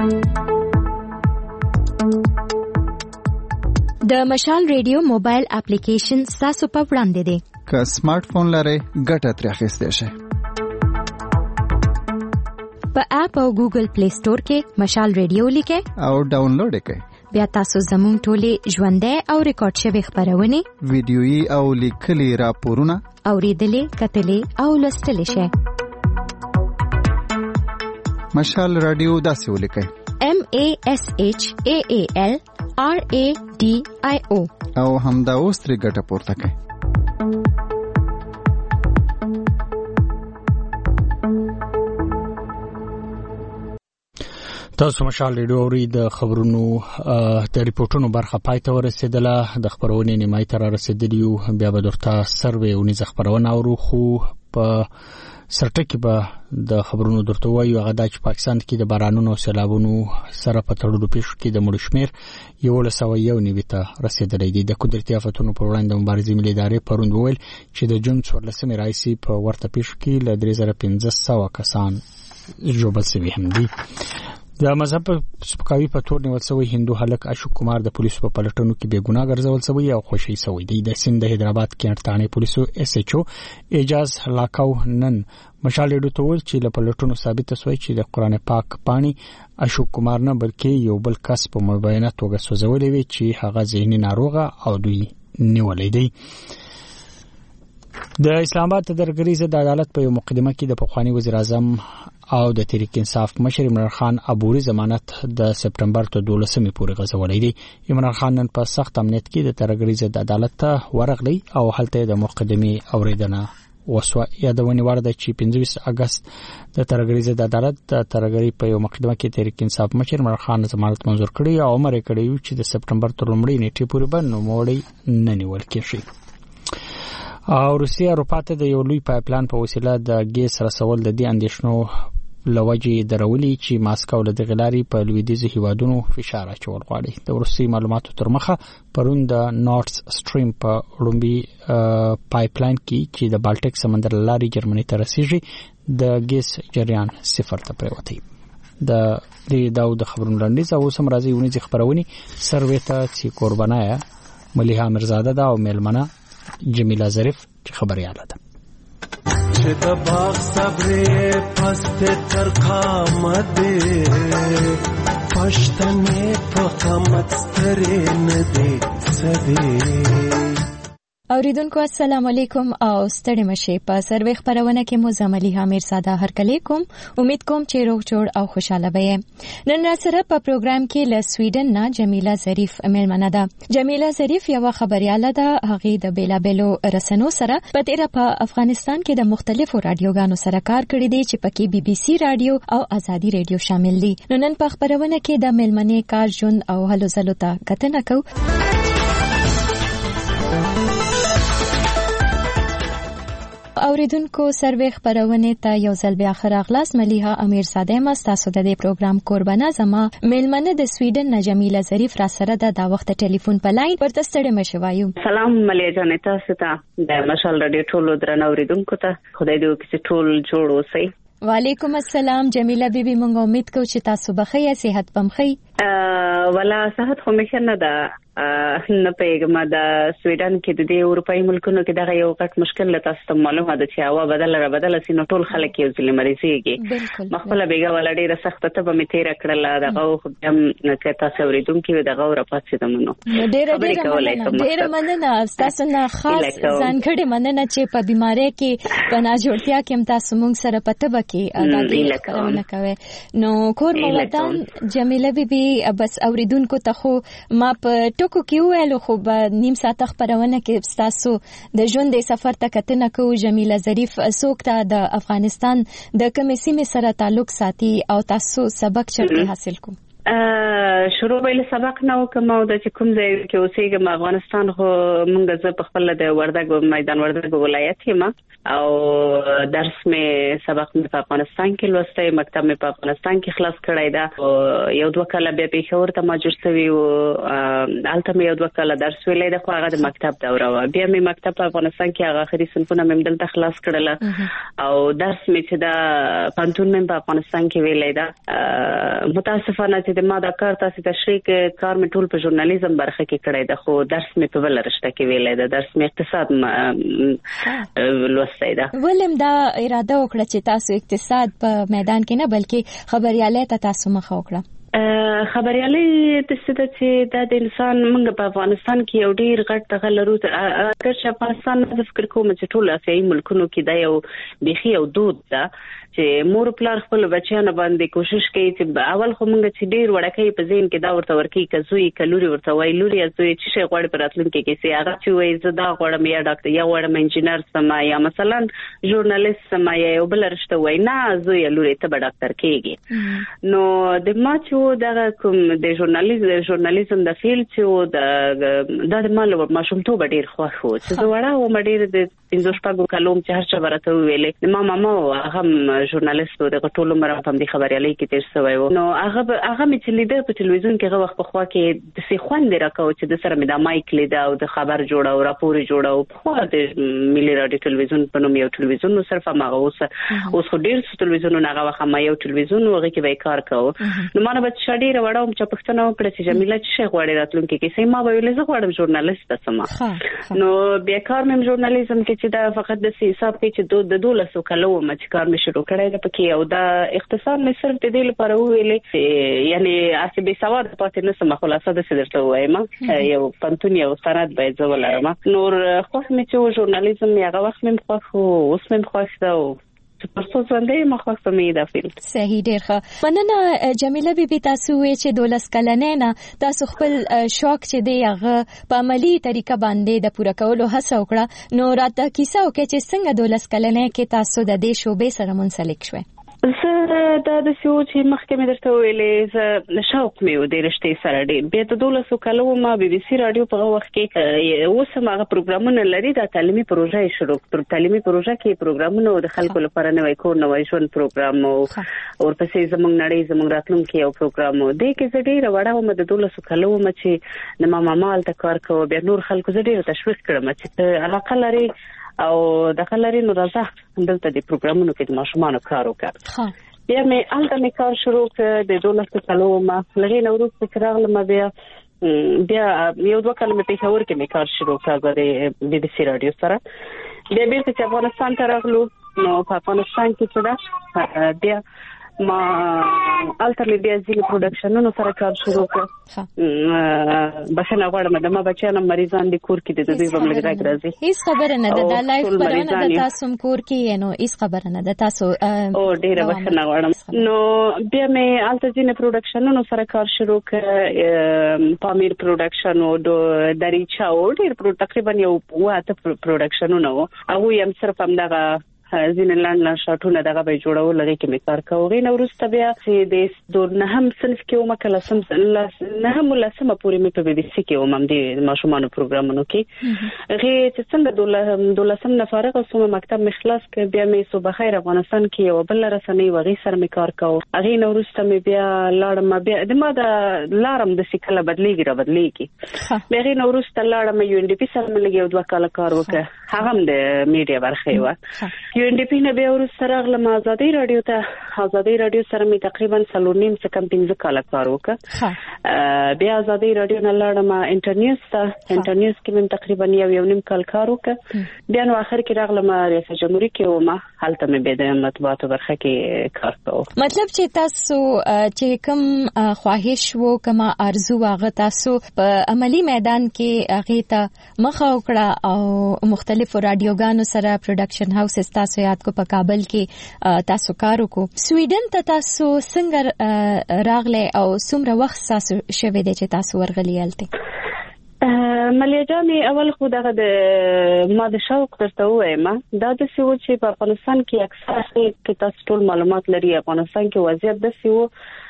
د مشال ریډیو موبایل اپلیکیشن تاسو په وړاندې دی. که سمارټ فون لرئ ګټه ترې اخیستی شئ. په اپ او ګوګل پلی سٹور کې مشال ریډیو لیکئ او ډاونلوډ کړئ. بیا تاسو زموږ ټولې ژوندۍ او ریکارډ شوی خبرونه ویډیويي او لیکلي راپورونه اوریدلې کتلې او لوستلې شئ. مشال رادیو داسې ولیکئ M A S H A A L R A D I O او همدا اوس ترې ګټه پورته کړئ. تاسو مشال ریډیو اوري د خبرونو د ریپورتونو برخه پای ته ورسېدله. د خبرونې نیمای ته را رسېدلی یو بیا به درته سروې ونیزه خبرونه اورو خو په سرټکی به د خبرونو درته وایو هغه د پاکستان کې د بارانونو او سیلابونو سره په تړلو پیښو کې د مړو شمیر یو سل او یو نیوي ته رسیدلی دی. د قدرتي آفتونو پر وړاندې د مبارزې ملي ادارې پروند وویل چې د جون څوارلسمې راهیسې په ورته پیښو کې له درې زره پنځه سوه کسان ژوبل شوي هم دي. د مذهب په سپکاوي په تور نیول شوی هندو هلک اشوک کمار د پولیسو په پلټنو کې بې ګناه ګرځول شوی او خوشي شوی دی. د سند د حیدرآباد کې ارتانې پولیسو ایس ایچ او اعجاز لاکاو نن مشال ډیډو ته ویل چې له پلټنو ثابت شوی چې د قرآن پاک پاڼي اشوک کمار نه بلکې یو بل کس په مبینه توګه سوځولې وی چې هغه ذهني ناروغه او دوی نیولې دی. د اسلام آباد د درګریزه د عدالت په یو مقدمه کې د پخوانی وزیر اعظم او د تحریک انصاف مشر عمران خان عبوري ضمانت د سپټمبر ته دولسمې پورې غځولې دی. عمران خان نن په سخت امنیت کې د درګریزه د عدالت ته ورغلی او هلته د مقدمې اوریدنه وسوه. یادونه ورده چې پنځه اگست د درګریزه د عدالت د درګری په یو مقدمه کې تحریک انصاف مشر عمران خان ضمانت منزور کړی او امر کړی چې د سپټمبر تر لومړۍ نیټې پورې به نوموړی نه نیول کېږي. او روسیا اروپا ته د یو لوی پایپلاین په وسیله د ګیس رسول د دې اندېښنو لوجې درولي چې ماسکو له دغه لارې په لویدیځو هیوادونو فشار اچول غواړي. د روسي معلوماتو تر مخه پرون د نورث سټریم په لومبي پایپلاین کې چې د بالټیک سمندر لارې جرمني ته رسیږي د ګیس جریان صفر ته پریوتی. د دې داو د خبرونو لاندې او سم راځي ونی خبرونی سرویته چې قربانایا مليحه مرزاده دا او ملمنه جمیله ظریف چې خبرياله ده. چې د باغ صبرې پست ترخه مده پښتنې په قامت سترې نه دي سدي. اوریدونکو السلام علیکم او ستړي مشه په سروي خبرونه کې مو زملي حامر ساده هرکلی کوم. امید کوم چې روغ جوړ او خوشاله وئ. نن را سره په پروګرام کې له سویډن نه جمیله ظریف ملمنه ده. جمیله ظریف یو خبرياله ده. هغه د بیلا بیلو رسنو سره په تیره په افغانستان کې د مختلفو رادیوګانو سره کار کړی دی چې پکې بي بي سي رادیو او ازادي رادیو شامل دي. نن په خبرونه کې د ملمنې کار جون او هلو زلو ته کتنه کو. اوریدونکو سروي خبرونه ته یو ځل بیا خراغلاس مليحه امیر صادق ما تاسو د دې پروګرام قربانه زما ملمنه د سویډن نه جمیله ظریف را سره د وخت ټلیفون په لاین ورته ستړي مشوایو. سلام مليحه جان تاسو ته د مشال رادیو ټولو درنو اوریدونکو ته خدای دې وکړي ټول جوړ اوسئ. وعلیکم السلام جمیله بیبي مونږ امید کوو چې تاسو بخیر صحت پمخی. ولا صحت خو مخه نه ده نه پیغام د سویډن کې د دې اروپאי ملکونو کې دغه یو غټ مشکل له تاسو ته معلومه ده چې هوا بدل را بدل سي نو ټول خلک یو ځل مریضيږي. مخبله بیګه ولا ډیره سخت ته به می تیر کړل دغه خو هم که تاسو اوریدونکو دغه را پاتې دمنو ډیره ډیره ډیره مننه تاسو نه خاص ځانګړي مننه چې په بیماری کې په ناجوړتیا کې هم تاسو مونږ سره پته بکې دا کارونه کوي. نو کور موطن جمیله بیبي بس اوریدونکو ته خو ما په کو کیو ویلو خو به نیم ساعت خبرونه کې تاسو د ژوند د سفر ته کتنه کو. جمیله ظریف سوکتا د افغانستان د کومې سیمې سره تعلق ساتي او تاسو سبق چیرته حاصل کو؟ شروع ویل سبق نو کوم او د کوم ځای کې اوسېږم افغانستان خو مونږ زه په خپل د وردګ میدان وردګ ولایت یم او درس مې سبق مې په افغانستان کې لوسته. مکتب مې په افغانستان کې خلاص کړی دا یو دوه کاله بیا پېښور ته ماجور شوی او الته مې یو دوه کاله درس ویلې د خو هغه د مکتب دوره و. بیا مې مکتب په افغانستان کې هغه اخري صنفونه مې دلته خلاص کړل او درس مې چې دا پانتون مې په افغانستان کې ویلې دا متاسفانه چې ما دا کار تاسو تشریح کار مې ټول په ژورنالیزم برخه کې کړی دا خو درس مې په بل رشته کې ویلې دا درس مې اقتصاد لوستی دا. ولیم دا اراده وکړه چې تاسو اقتصاد په میدان کې نه بلکې خبريالۍ ته تاسو مخه وکړه؟ خبريالي د څه چې د انسان موږ په افغانستان کې یو ډیر غټ غلرو اگر چې افغانستان د فکر کوم چې ټول اسیایي ملکونو کې دا یو بيخي یو دود ده چې مور پلار خپل بچیانو باندې کوشش کوي چې اول خو موږ چې ډیر وړکې په ذهن کې دا ورته ورکی کزوي کلوري ورته وای لوري ازوي چې شي غوړ پر راتلونکي کې سي هغه چې وای زدا غوړم یا ډاکټر یا غوړم انجینر سما یا مثلا ژورنالیست سما یا بل رشته وای نه ازوي لوري ته ډاکټر کېږي. نو د ما چې دغه کوم د ژورنالیزم ژورنالیزم د فیلډ چې د د مال ماشومتوب ډیر خوښ وو چې وړه و مډیر د پنځه شپږ کلوم چې هر څه ورته ویلې ما ماما هغه ژورنالیست د ټولو مر په دې خبريالي کې تیر شوی و نو هغه هغه مې چې لیدل په ټلویزیون کې هغه وخت په خوا کې د سي خوند راکاو چې د سره مې د مایک لیدا او د خبر جوړاو راپور جوړاو په د ملي رادیو ټلویزیون په نوم یو ټلویزیون نو صرف هغه اوس اوس خو ډیر ټلویزیون هغه وخت ما یو ټلویزیون هغه کې به کار کاوه نو ما نه به شډیر وړاو چې پښتنه وکړه چې جمیله چې شیخ وړي راتلونکي کې سیمه به ویل زه غواړم ژورنالیست تاسم نو بیا کار مې ژورنالیزم کې چې دا فقط د حساب کې چې د دولسو کلو مچ کار مې شروع کړی د پکې او دا اختصار مې صرف د دې لپاره ویلې یعنی اسی به سواد پاتې نه سم خلاصه د سدرته وایم یو پنتون یو سند به زه ولرم نور خو مې چې ژورنالیزم هغه وخت مې خو اوس مې خوښ ده او پرسو ځندې مخ وخت مې دا فیل صحیح ډیر ښه مننه جمیله بیبي تاسو وی چې دولس کلنې نه تاسو خپل شوق چې دی هغه په عملی طریقه باندې د پوره کولو هڅه وکړه نو راته کیسه وکړه چې څنګه دولس کلنې کې تاسو د دې شوبې سره منسلک شوه زه دا د سیو چې مخکې مې درته ویلې زه شوق مې و د رښتې سره ډېر بیا د دولسو کلو ما بي بي سي رادیو په وخت کې اوس هغه پروګرامونه لري د تعلیمي پروژه شروع پر تعلیمي پروژه کې پروګرامونه د خلکو لپاره نوې کور نوې ژوند پروګرام او ورپسې زموږ نړۍ زموږ راتلونکي یو پروګرام دی کې زه ډېر وړه وم د دولسو کلو م چې د ماما مال ته کار کوو بیا نور خلکو زه ډېر تشویق کړم چې علاقه لري او د خلاري نو راځه دلته د پروګرامونو کې د ماشومانو کار وکړ بیا مې الته مې کار شروع کړ د دولسو کلو ما لغې نو وروسته چې راغلم بیا بیا یو دوه کلمې په پېښور کې مې کار شروع کړ د بي بي سي رادیو سره بیا بیرته چې افغانستان ته راغلو نو په افغانستان کې څه ده بیا ما الته مې بیا ځینې پروډکشنونو سره کار شروع کړ بشنه غواړم د ما بچیانو مریضان د کور کې د دوی په ملګری راځي هیڅ خبره نه ده د لایف پرونه د تاسو کور کې نو هیڅ خبره نه ده تاسو او ډیره بشنه غواړم نو بیا مې الته ځینې پروډکشنونو سره کار شروع کړ پامیر پروډکشن او د دریچا او ډیر تقریبا یو واته پروډکشنونه وو هغه هم صرف هم دغه ځینې لاند لاند شاټونه دغه به جوړول لري کې مې کار کوو غي نو ورسته بیا چې د دور نه هم صنف کې ومه کله سم نه هم لسمه پورې مې په بي بي سي کې ومم د ماشومانو پروګرامونو کې غي چې څنګه دولسم نه فارغ شوم مکتب مې خلاص کړ بیا مې صبح خیر افغانستان کې یو بل رسنۍ وغي سره مې کار کوو غي نو ورسته مې بیا لاړم بیا د ما د لارم د سکله بدلیږي را بدلیږي بیا غي نو ورسته لاړم یو ان ډي پی سره مې لګي دوه کال کار وکړ هغه هم د میډیا برخه و یو ان ډي پی نه بیا ورسره راغلم آزادي رادیو ته آزادي رادیو سره مې تقریبا څلور نیم څه کم پنځه کال کار وکړ بیا آزادي رادیو نه لاړم انټرنیوز ته انټرنیوز کې مې تقریبا یو یو نیم کال کار وکړ بیا نو اخر کې راغلم ریاست جمهوریت کې ومه هلته مې به د مطبوعاتو برخه کې کار کوو مطلب چې تاسو چې کوم خواهش وو کومه ارزو هغه تاسو په عملی میدان کې هغه ته مخه وکړه او مختلفو رادیوګانو سره پروډکشن هاوس تاسو یاد کو په کابل کې تاسو کار وکړو سویډن ته تاسو څنګه راغله او څومره وخت تاسو شوه دي چې تاسو ورغلی الته ملیا جانې اول خو دغه د ما د شوق درته وایم دا د سیو چې په افغانستان کې اکثر کې تاسو ټول معلومات لري افغانستان کې وضعیت د سیو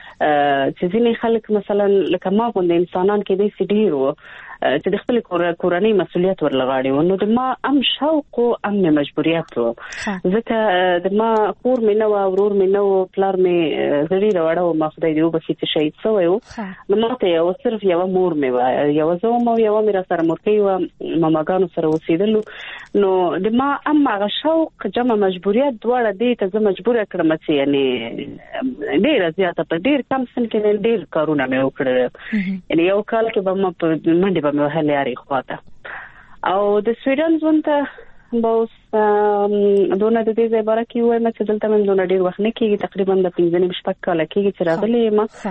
چې ځینې خلک مثلا لکه ما غوندې انسانان کې د سډیر وو چې د خپل کورنۍ مسؤلیت ورلغاړي و نو د ما ام شوق او ام مجبوریت و ځکه د ما کور مې نو ورور مې نو پلار مې زړی راوړو ما خدای دې وبخښي چې شهید شوی و نو ماته یو صرف یو مور مې و یو زوم او یو مې را سره مورکي و ماماګانو سره وسیدلو نو د ما ام هغه شوق جمع مجبوریت دواړه دې ته زه مجبور کړم چې یعنی ډیر زیاته په ډیر کم سن کې ډیر کارونه مې وکړل یعنی یو کال کې به ما په منډه به مې هلاري خواته او د سویډن ژوند ته به اوس دونه د دې ځای باره کې وایم چې دلته مې دونه ډېر وخت نه کېږي تقریبا د پنځه نیم شپږ کاله کېږي چې راغلې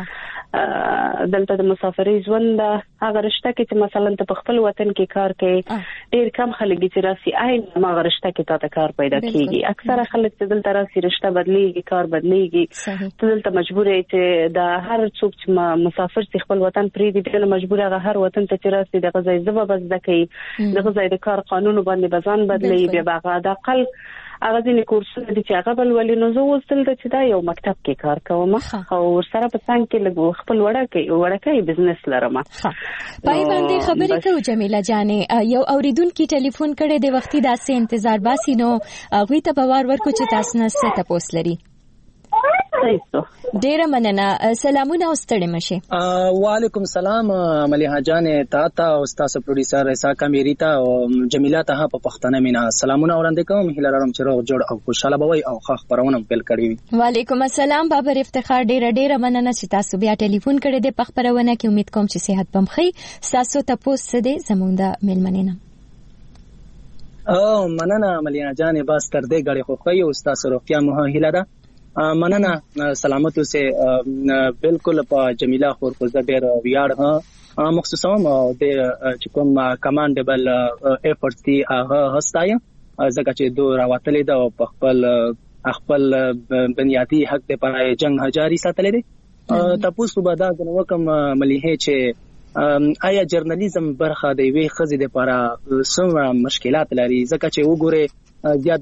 یم دلته د مسافرۍ ژوند ده هغه رشته کې چې مثلا ته په خپل وطن کې کار کوي ډېر کم خلک چې راسي عین هماغه رشته کې تا ته کار پیدا کېږي اکثره خلک چې دلته راسي رشته بدلیږي کار بدلیږي ته دلته مجبور یې چې د هر څوک چې مسافر چې خپل وطن پرېږدي ډېر مجبور هغه هر وطن ته چې راسي دغه ځای ژبه به زده کوي دغه ځای د کار قانون باندې به ځان بدلوي بیا به هغه د اقل هغه ځینې کورسونه دي چې هغه بل ولې نو زه اوس دلته چې دا یو مکتب کې کار کوم او ورسره په څنګ کې لګو خپل وړکې وړکې بزنس لرم. پای باندې خبرې کوو جمیله جانې، یو اوریدونکو ټلیفون کړي د وختي داسې انتظار باسي نو هغه ته باور ورکو چې تاسو نه څه تاسو لري. ډیره مننه، سلامونه او ستړي مشه. وعلیکم السلام ملیحه جانې، تا ته او تاسو پروډوسر اسحاق امیری ته او جمیله ته په پښتنه مینا سلامونه وړاندې کوم. هیله لرم چې روغ جوړ او خوشاله بوي او ښه خبرونه پیل کړی. وعلیکم السلام بابر افتخار، ډیره ډیره مننه چې تاسو بیا ټلیفون کړی د پخبرونه کې. امید کوم چې صحت بم خې. تاسو ته پوسټ دې زمونږ د میلمنینه. او مننه ملیحه جانې، بس تر دې غړي خو خو یو تاسو روغتیا مو هیله ده. مننه سلامت اوسه. بالکل په جمیله خور په ډېر ویاړ ها مخصوصا د کوم کمانډبل ایفورټس دي هغه هستایم ځکه چې دوه راوتلې ده په خپل خپل بنیادی حق د پرای جنگ هجاری ساتلې دي. تاسو به دا غنو کوم مليحه چې آیا جرنالیزم برخه د وی خزې د لپاره څومره مشکلات لري، ځکه چې وګوره زیات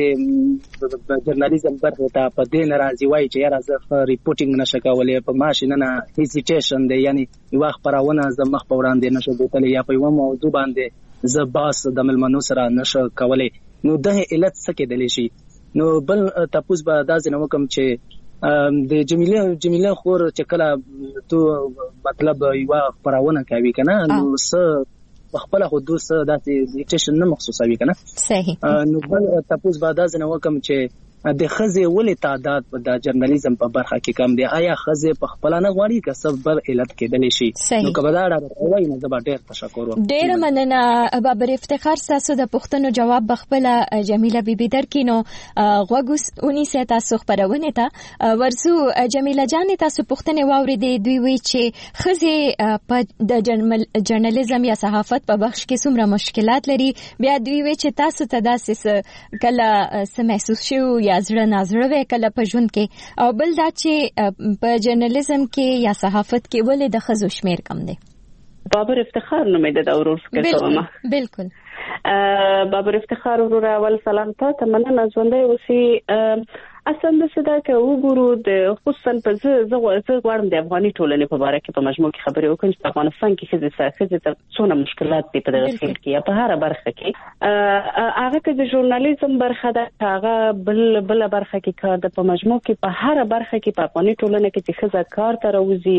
خزې جرنالیزم برخه ته په دې ناراضي وای چې یاره زه ریپورټینګ نشه کولای، په ماشین نه هیزیټیشن دی، یعنی یو خبرونه زه مخ په وړاندې نشه بوتل یا په یو موضوع باندې زه باس د ملمنو سره نشه کولای. نو د علت څه کېدلی شي؟ نو بل تاسو به دا ځنه وکم چې د جمیله جمیله خور چې کله تو مطلب یو خبرونه کوي کنه نو څه خپل حدود سره د ډیټیشن نه مخصوصوي کنه. صحیح. نو بل تاسو به دا ځنه وکم چې د خزې ولې تعداد په د جرنالیزم په برخه کې کم دی، آیا خزې په خپل نه غواړي که سبب علت کېدلی شي؟ نو کله دا راوړی نو زه ډېر تشکر وکړم. ډېر مننه بابر افتخار، تاسو د پښتنو جواب بخپل جمیله بیبي درکې نو غوږ ونیسه تاسو خبرونه ته ورسو. جمیله جان تاسو پښتنه واورېدې، دوی وی چې خزې په د جرنالیزم یا صحافت په بخش کې څومره مشکلات لري، بیا دوی وی چې تاسو ته داسې کله څه محسوس شو یا زړه نازړه وې کله په ژوند کې، او بل دا چې په جرنالیزم کې یا صحافت کې ولې د ښځو شمیر کم دی؟ بابر افتخار نومې د ورور فکر کوم. بالکل بابر افتخار ورور، اول سلام ته مننه. ژوندۍ اوسې اصلا د صدا کې وګورو د خصوصا په زه زه غواړم د افغاني ټولنې په اړه کې په مجموع کې خبرې وکړم چې په افغانستان کې څه څه څه څونه مشکلات دي په دغه فیلډ کې یا په هر برخه کې. هغه کې د ژورنالیزم برخه ده، هغه بل بل برخه کې کار ده. په مجموع کې په هر برخه کې په افغاني ټولنه کې چې ښځه کار ته راوځي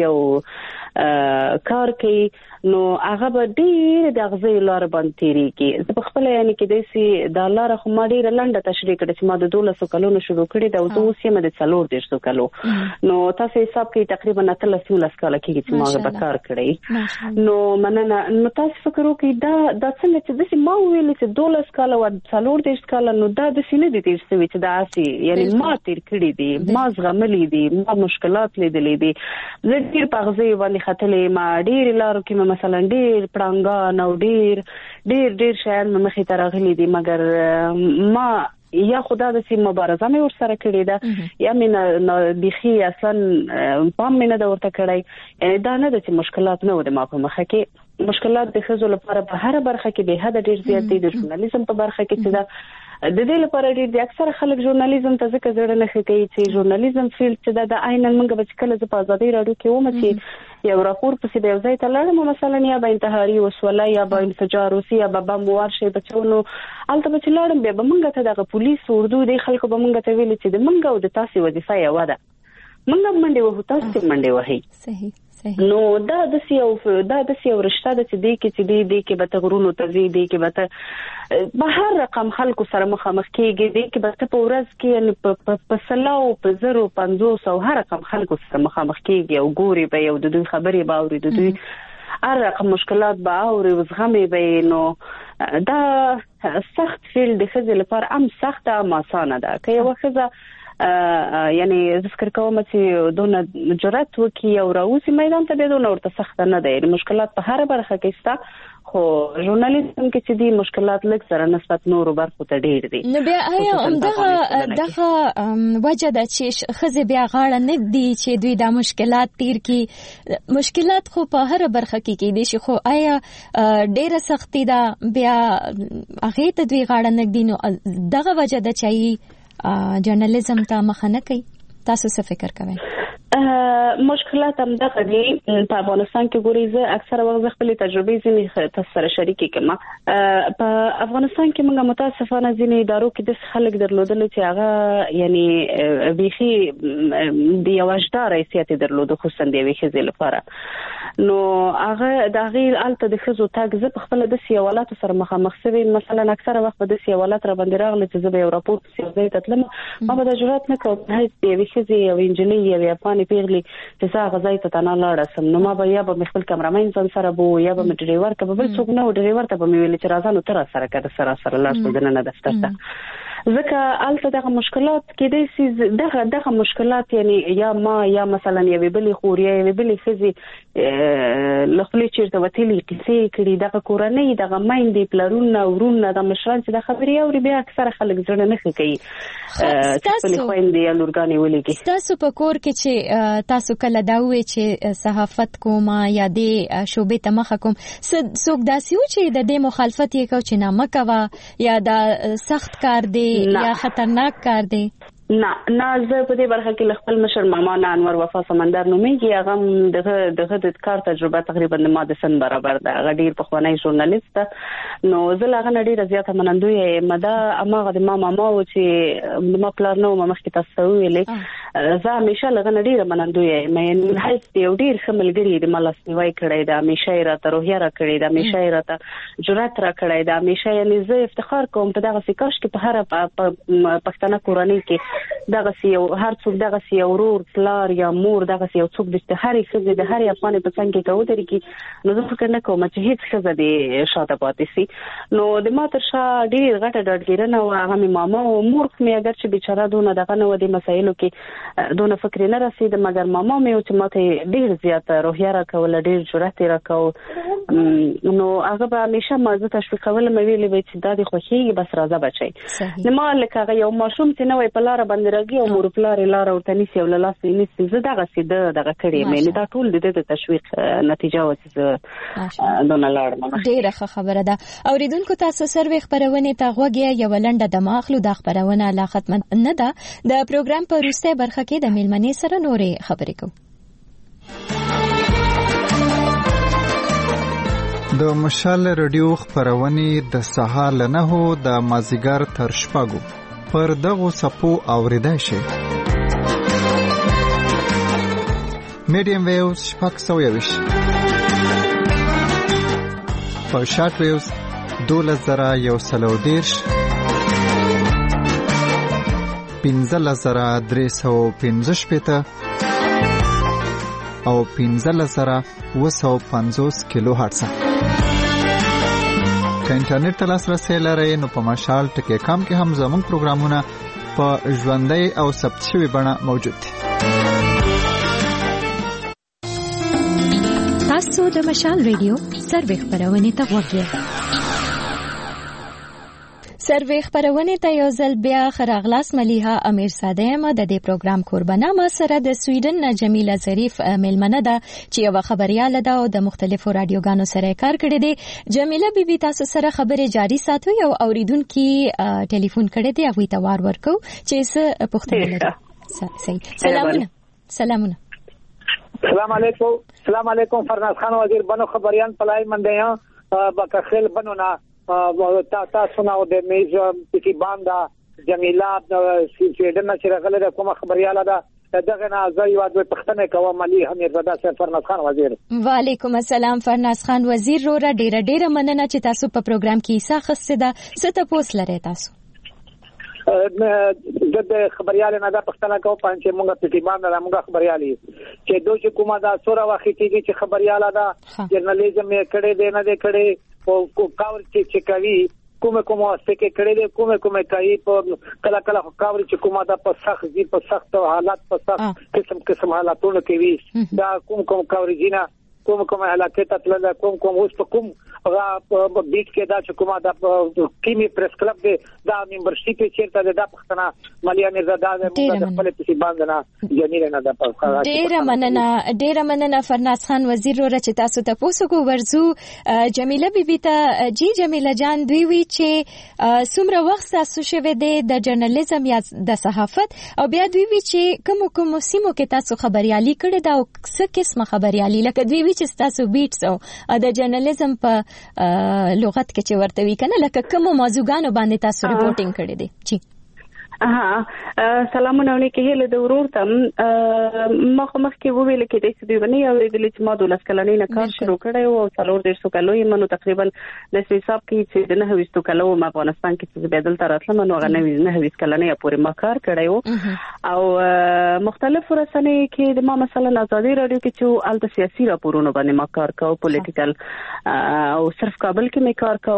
او کار کوي نو هغه به ډېر د اغزي لار باندې تیریږي. زه په خپل یعنی کې د سي د لار خو ما ډېر لنډه تشریح کړې چې ما د دولسو کلونو شروع کړې دا او اوس یې مده څلور دیرشو کلو، نو تاسو حساب کې تقریبا اتلس یولس کاله کېږي چې ما به کار کړی. نو مننه. نو تاسو فکر وکړئ دا د څنګه چې د ما ویل چې دولس کاله او څلور دیرش کاله نو دا د سینې دي تیر شوی چې دا اسی یعنی ما تیر کړی دي، ما زغملې دي، ما مشکلات لیدلې دي. زه ډېر پغزي باندې خطلې، ما ډېر لارو کې مثلا ډېر پړنګا نو ډېر ډېر ډېر شیان مخې ته راغلي دي، مګر ما یا خدا د سیم مبارزه مې ورسره کړې ده یا مې بيخي اصلا پام مې نه دا ورته کړی. یعنی دا نه ده چې مشکلات نه و د ما په مخه کې، مشکلات د ښځو لپاره په هر برخه کې به حد ډېر زیات دي. د ژورنالیزم په برخه کې چې دا د دې لپاره ډېر د اکثره خلک ژورنالیزم ته ځکه زړه نه کوي چې ژورنالیزم فیلډ چې دا د عین منګه به کله ز په ازادي راډیو کې ومه چې یو راپور پسې به ځای ته لاړم مثلا یا به انتحاري وسوله یا به انفجار وسی یا به بم ورشي بچونو البته به لاړم به منګه ته د پولیس اردو د خلکو به منګه ته ویل چې د منګه او د تاسو وظیفه یو ده، منګه منډه وه تاسو منډه وهي. صحیح. نو دا د سیو دا د سیو رشتہ د چې دی کې چې دی دی کې به تغرونو تزي دی کې به په هر رقم خلکو سره مخامخ کېږي، دی کې به په ورځ کې په سلاو په زرو پنځوس او هر رقم خلکو سره مخامخ کېږي او ګوري به یو د دوی خبرې به اوري، د دوی هر رقم مشکلات به اوري او زغمي به. نو دا سخت فیلډ د ښځې لپاره هم سخته هم اسانه ده. که یوه ښځه یعنی ذکر کوم چې دونه جرأت وکي او راوځي میدان ته به دونه ورته سخت نه دی. مشکلات په هر برخه کې شته، خو ژورنالیزم کې چې دي مشکلات لږ سره نسبت نورو برخو ته ډېر دي. نو بیا آیا همدغه دغه وجه ده چې ښځې بیا غاړه نه ږدي چې دوی دا مشکلات تیر کړي؟ مشکلات خو په هره برخه کې کېدای شي، خو آیا ډېره سختي ده بیا هغې ته دوی غاړه نه ږدي؟ نو دغه وجه ده چې جرنالیزم ته مخه نه کوي. تاسو څه فکر کوئ؟ مشکلات هم دغه دي. په افغانستان کې ګورئ زه اکثره وخت خپل تجربې ځینې تاسو سره شریکې کوم. په افغانستان کې موږ متاسفانه ځینې ادارو کې د خلک درلودل چې هغه یعنی بيخي د یو اجدار حیثیت درلود، خصوصا د یوې ښځې لپاره. نو هغه د هغې هلته د ښځو تګ زه په خپله داسې حوالاتو سره مخامخ شوې. مثلا اکثره وخت به داسې حوالات را باندې راغله چې زه به یو راپور پسې یو ځای ته تلم، ما به دا جرات نه کوم د یوې ښځې یوې نجلۍ یوې افغانې پیغلې چې زه هغه ځای ته ته نه لاړه سم، نو ما به یا به مې خپل کمرمین ځان سره به یا به مې ډریور که به بل څوک نه و، ډریور ته به مې ویلې چې راځه نو ته راسره که د سره سره لاړ شو دننه دفتر ته. ځکه هلته دغه مشکلات کېدای شي دغه دغه مشکلات یعنی یا ما یا مثلا یوې بلې خور یا یوې بلې ښځې له خولې چېرته وتلي کیسې کړي، دغه کورنۍ دغه میندې پلرونه ورونه د مشران چې د خبرې اوري بیا اکثره خلک زړه نه ښه کوي چې خپلې خویندې یا لورګانې ولیږي. ستاسو په کور کې چې تاسو کله دا ووایئ چې صحافت کوم یا دې شعبې ته مخه کوم، څوک داسې و چې د دې مخالفت یې کو چې نه مه کوه یا دا سخت کار دی یا خطرناک کار دی؟ نه نه زه په دې برخه کې خپل مشر ماما نه انور وفا سمندر نومېږي، هغه دغه دغه د کار تجربه تقریبا د ما د سن برابر ده. هغه ډېر پخوانی ژورنالیست ده، نو زه له هغه نه ډېره زیاته منندویه یم. دا هماغه د ما ماما و چې د ما پلار نه وم مخکې تاسو ته وویلې، زه همیشه له هغه نه ډېره منندویه یم. یعنې هلته یو ډېر ښه ملګري د ما لاسنیوی کړی ده، همیشه یې راته روحیه راکړې ده، همیشه یې راته جرأت راکړی ده، همیشه یعنې زه افتخار کوم په دغسې کاشکې په هره پښتنه کورنۍ کې دغه یو هر څوک دغه یو ورور پلار یا مور دغه یو څوک د هرې ښځې د هرې افغانې په څنګ کې که ودرېږي، نو زه فکر نه کوم چې هېڅ ښځه دې شاته پاتې سي. نو د ما تر شا ډېر غټه ډاډګیرنه وه، هغه مې ماما و. مور خو مې اګر چې بیچاره دونه دغه نه وه د مسایلو کې دونه فکر نه رسېده، مګر ماما مې و چې ما ته ډېر زیاته روحیه راکوله، ډېر جرأت یې راکو. نو هغه به همیشه ما زه تشویقولم، ویلې به چې دا دې خوښېږي بس راځه بچی. نو ما لکه هغه یو ماشوم چې نه وی په لاره باندې راګي او مور پلار یې لاره ورته نیسي او له لاسه یې نیسي، زه دغسې ده دغه کړې یم. یعنې دا ټول د ده د تشویق نتیجه وه چې زه دونه لاړم. ډېره ښه خبره ده. اورېدونکو تاسو سروې خپرونې ته غوږ یې یوه لنډه دمه اخلو. دا خپرونه لا ختمه نه ده، د پروګرام په وروستۍ برخه کې د مېلمنې سره نورې خبرې کوو. د مشال رادیو خپرونې د سهار له نهو د مازدیګر تر شپږو پر دغو څپو اورېدای شي. میډیم ویوز شپږ سوه یویشت، په شارټ ویوز دولس زره یو سل او دېرش، پنځلس زره درې سوه پنځه شپېته او پنځلس زره اوه سوه پنځوس کیلو هرټز. که انټرنیټ ته لاسرسی لرئ نو په مشال ټکی کام کې هم زموږ پروګرامونه په ژوندۍ او ثبت شوې بڼه موجود دي. تاسو د مشال ریډیو سروې خپرونې ته غوږ یاست. سروې خپرونې ته یو ځل بیا ښه راغلاست. ملیحه امیرزاده یم، د دې پروګرام کوربنه. ما سره د سویډن نه جمیله ظریف میلمنه ده چې یوه خبریاله ده او د مختلفو راډیوګانو سره یې کار کړی دی. جمیله بیبي تاسو سره خبرې جاري ساتو. یو اوریدونکي ټلیفون کړی دی، هغوی ته وار ورکو چې څه پوښتنې لري. صحیح. سلامونه. سلامونه. سلام علیکم. سلام علیکم. فرناز خان وزیر بنو خبریان پلای منده ها بکخل بنو نا تاسو نو د میز پکی باندې جمیله سویډن چې راغله د کومه خبرياله ده دغه نه زه یو د پښتنه کوم ملي امیرزاده سره فرناز خان وزیر. وعلیکم السلام فرناز خان وزیر. رو را ډیره ډیره مننه چې تاسو په پروګرام کې حصہ اخیسته ده. څه ته پوس لري تاسو؟ د خبرياله نه د پښتنه کوم پنځه مونږه پکی باندې موږ خبريالي چې دوی چې کومه دا سوره واخی کېږي چې خبرياله ده جرنالیزم یې کړي دی نه دی کړي او کاور چې چې کوي کومه کومه واسطه کې کړي دي کومه کومه کوي په کله کله کاور چې کومه دا په سخت دي په سخت حالات په سخت قسم قسم حالاتونه کوي دا کوم کوم کاور جینا کوم کوم علاقه ته تلل کوم کوم اوس په کوم هغه بیت کې دا چې کومه د کیمی پریس کلب دی دا ممبرشپ چیرته ده د پښتنه مالیا مرزا د خپل په باندې نه جمیل نه ده په ډیر مننه ډیر مننه فرناز خان وزیر ور چې تاسو ته پوسو کو ورزو جمیله بیبي ته جی جمیله جان دوی وی چې څومره وخت تاسو شوه د جرنالیزم یا د صحافت او بیا دوی وی چې کوم کوم سیمو کې تاسو خبريالي کړې دا او څه قسمه خبريالي لکه دوی وی چې تاسو بیټس او د جرنالیزم په لغت کې چې ورته وی کنه لکه کوم موضوعګانو باندې تاسو ریپورټینګ کړی دی چی ها سلامونه علیکم هله د ورور ته مخ مخ کې وویل کې د دې باندې او د چې ما دولس کلنې نه کار شروع کړی او څلور ډیر کلو یې منو تقریبا د حساب کې چې د نه هوستو کلو ما افغانستان کې چې بدل تر اصله منو غنوي نه هوست کلنې پورې ما کار کړی او مختلف رسنۍ کې د ما مثلا آزادي رادیو کې چې ال د سیاسي راپورونو باندې ما کار کاو پولیټیکل او صرف کابل کې مې کار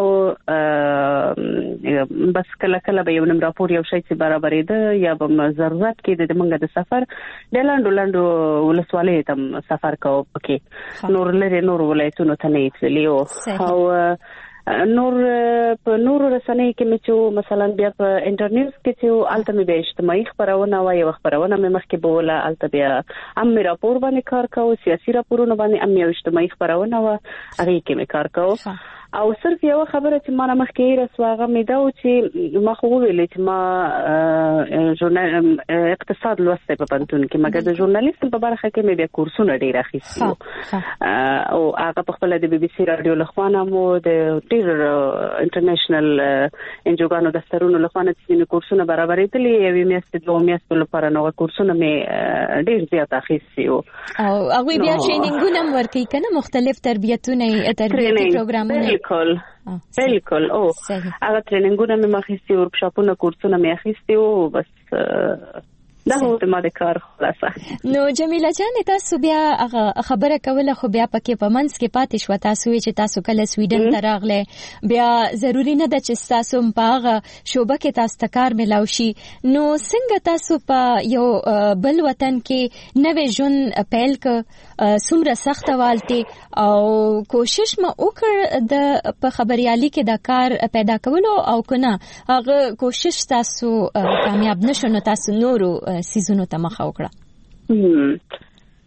کاو بس کله کله به یو نم راپور یو شی چې برابرې ده یا به ضرورت کې د منګه د سفر د لاندو لاندو ولسوالۍ تم سفر کوو پکې نور لري نور ولایتونو ته نه تللی او نور په نور رسنۍ کې مې چې مثلا بیا په انټرنیټ کې چې الته مې به اجتماعي خبرونه وایي او خبرونه مې مخکې بوله الته بیا ام راپور باندې کار کوو سیاسي راپورونه باندې ام یو اجتماعي خبرونه و هغه کې مې کار کوو او صرف یو خبره چې ما مخکې رسواغه مې دا و چې ما خو ویلې چې ما ژورنال اقتصاد لوسته په پنځون کې مګر د ژورنالیزم په برخه کې مې بیا کورسونه ډیر اخیستي او هغه په خپل د بي بي سي رادیو لخوانه مو د ډیر انټرنیشنل انجوګانو دفترونو لخوانه چې کورسونه برابرېدلې یو میاشت دوه میاشتې لپاره نو کورسونه مې ډیر زیات اخیستي او هغه بیا ټریننګونه ورکوي کنه مختلف تربیتونه تربیتي پروګرامونه بالکل بالکل او هغه ټریننګونه مې مخکې ورکشاپونه کورسونه مې اخیستي او بس دا هو د ما د کار خلاصه نو جمیله جان تاسو بیا خبره کوله خو بیا پکې په منځ کې پاتې شو تاسو چې تاسو کله سویډن ته راغله بیا ضروری نه ده چې تاسو په هغه شوبه کې تاسو ته کار ملاو شي نو څنګه تاسو په یو بل وطن کې نوې ژوند پیل ک څومره سخت والتي او کوشش ما وکړ د په خبريالي کې د کار پیدا کولو او کنه هغه کوشش تاسو کامیاب نشو نو تاسو نورو سیزونو ته مخه وکړه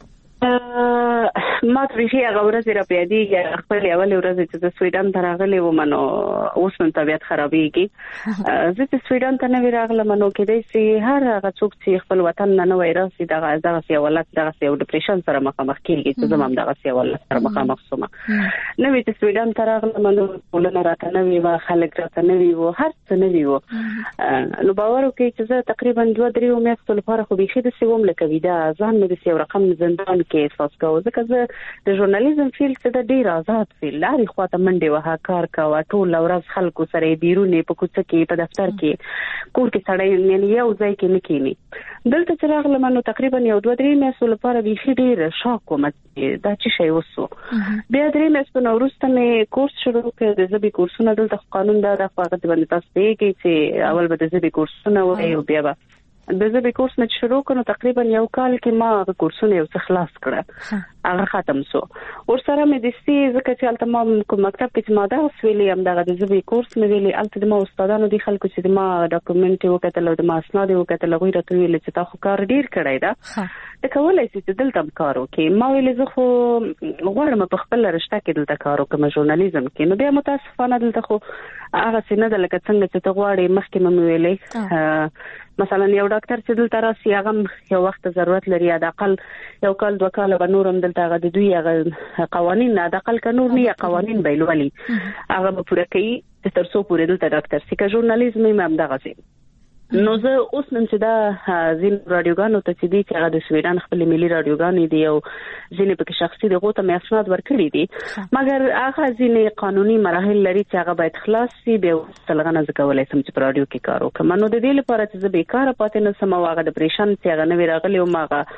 ما ترې هغه ورځ را پیادي خپل اول ورځ چې د سویډن ته راغلی و منو اوس نن طبيعت خرابېږي زه چې سویډن ته نه راغلم منو کې دې سي هر هغه څوک چې خپل وطن نه وای راسي دغه دغه سی ولادت دغه سی ډیپریشن سره مخامخ کیږي چې زموږ دغه سی ولادت سره مخامخ سوم نو چې سویډن ته راغلم منو ولنه راته نه وی خلک راته نه وی و هر څه نه وی و نو باور وکړئ چې زه تقریبا دوه درې میاشتې لپاره خو بيخي د سیوم لکه ویدا ځان مې د سیو رقم زندان کې احساس کوم ځکه زه د ژورنالیزم فیلډ څخه د ډیر آزاد فیلډ لري خو ته منډه وها کار کاوه ټول ورځ خلکو سره بیرونی په کوڅه کې په دفتر کې کور کې سړی نه یو ځای کې نه کینی دلته چې راغلم نو تقریبا یو دوه درې میاشتې لپاره بيخي ډیر شاک وم دا چې شی وسو بیا درې میاشتې نو وروسته مې کورس شروع کړ د زبې کورسونه دلته قانون دا د خواغت باندې تاسو کې چې اول به د زبې کورسونه وایي او بیا به د زبې کورس مې شروع کړو تقریبا یو کال کې ما د کورسونه یو څه خلاص کړه هغه ختم سو ور سره مې د سي ځکه چې البته ما کوم مکتب کې ما دا ویلې هم دغه د زبې کورس مې ویلې البته د ما استادانو دي خلکو چې ما ډاکومنټ وکړل او د ما اسناد وکړل غوړي راته ویل چې تاسو کار ډیر کړی دا د کولای شي چې دلته کار وکړي ما ویلې زه خو غواړم په خپل رشته کې دلته کار وکړم ژورنالیزم کې نو بیا متاسفانه دلته خو هغه څنګه د لکه څنګه چې ته غواړې مخکې مې ویلې مثلا یو ډاکټر چې دلته راسي هغه یو وخت ضرورت لري د اقل یو کال دوه کال به نورم دلته هغه د دوی هغه قوانين د اقل قانون نه قوانين بیلولي هغه به پوره کوي تر څو پوره دلته ډاکټر سي که ژورنالیزم یې هم دغه سي نو زه اوس نن چې دا زین رادیوګانو ته چې دي چې هغه د سویډن خپل ملي رادیوګانې دي او ځینې پکې شخصي دغه ته مې اسناد ورکړي دي مګر هغه ځینې قانوني مراحل لري چې هغه باید خلاص شي به څلغه نه ځکولای سم چې په رادیو کې کار وکړم نو د دې لپاره چې زه بیکاره پاتې نه سم او هغه د پریشان چې هغه نه راغلی او ماغه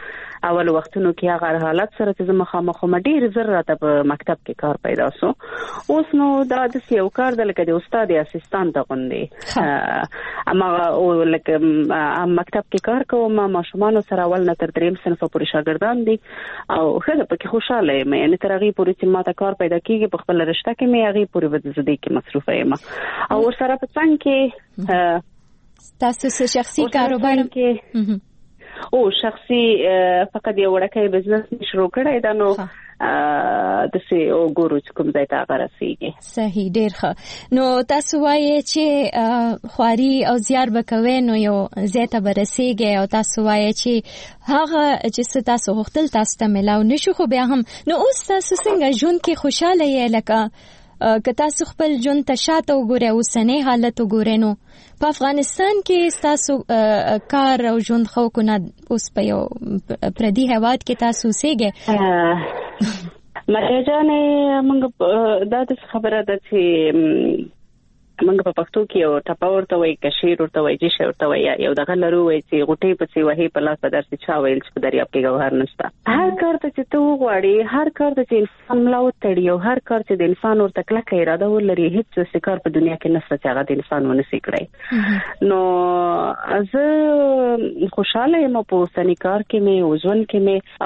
اول وختونو کې هغه حالت سره چې مخامخ ډیر زر راته په مکتب کې کار پیدا شو. اوس نو دا د یو کار د لکه د استاد اسسټانټ غوندي اما لکه مکتب کې کار کوم ماشومان سره اول نه تر دریم صنف پورې شاګردان دي او خله پکې خوشاله یم یعنی تر هغه پورې چې ماته کار پیدا کیږي په خپل رشته کې مې هغه پورې وځدې کې مصروفه یم او ور سره په څنګه کې تاسو شخصي کاروبار کې او شخصي فقط یو وړکې بزنس شروع کړی دا نو د سي او ګورو چې کوم ځای ته غرسيږي. صحیح ډیر ښه. نو تاسو وایي چې خواري او زیار وکوي نو یو زیاته برسيږي او تاسو وایي چې هغه چې تاسو غوښتل تاسو ته ملاو نشو خو بیا هم نو اوس تاسو څنګه ژوند کې خوشاله یې لکه که تاسو خپل ژوند ته شاته وګورئ او سنې حالت وګورئ نو په افغانستان کې تاسو کار او ژوند خو کو نه اوس په یو پردي هواد کې تاسو سیګه مګر جانې موږ دا د خبره ده چې موږ په پښتو کې یو ټاپا ورته وایي کشیر ورته وایي چې شی ورته وایي یو دغه لرو وایي چې غوټې په سی وهي په لاس په درس چا ویل چې په دریاب کې ګوهر نشته. هر کار ته چې ته وغواړي هر کار ته چې انسان ملا وتړي او هر کار چې د انسان ورته کلکه اراده ولري هیڅ څه کار په دنیا کې نشته چې هغه د انسان ونه سي کړی. نو زه خوشاله یم په اوسني کار کې مې او ژوند کې مې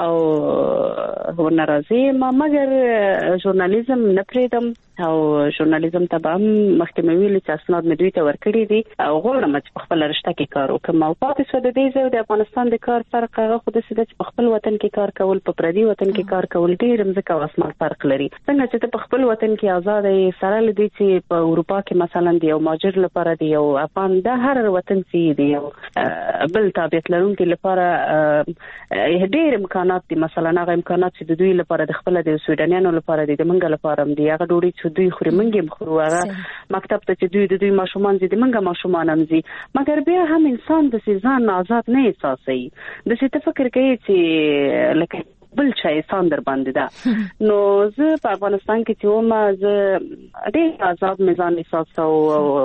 او وناراضي ما مګر ژورنالیزم نه پریدم او ژورنالیزم ته به مخکې ویل چې اسناد مې دوی ته ورکړي دي او غواړم چې په خپل رشته کې کار وکړم او پاتې شو د دې ځای د افغانستان د کار فرق هغه خو د سده چې په خپل وطن کې کار کول په پردي وطن کې کار کول ډېر مزه او اسمان فرق لري. څنګه چې په خپل وطن کې آزاد یې سره لدی چې په اروپا کې مثلا دی او ماجر لپاره دی او افغان د هر وطن سي دی او بل تابعیت لرونکي لپاره ډېر امکانات دي مثلا هغه امکانات چې د دوی لپاره د خپل د سویډنیانو لپاره دي د منګل لپاره هم دی هغه ډوډۍ چې دوی خوري منګي خورو هغه مکتب ته چې دوی د دوی ماشومان دي د منګه ماشومان هم دي مګر بیا هم انسان د ځان آزاد نه احساسوي د څه تفکر کوي چې لکه بل چای ساندر باندې دا نو زه په افغانستان کې چې ومه زه ډېر آزاد میزان احساس او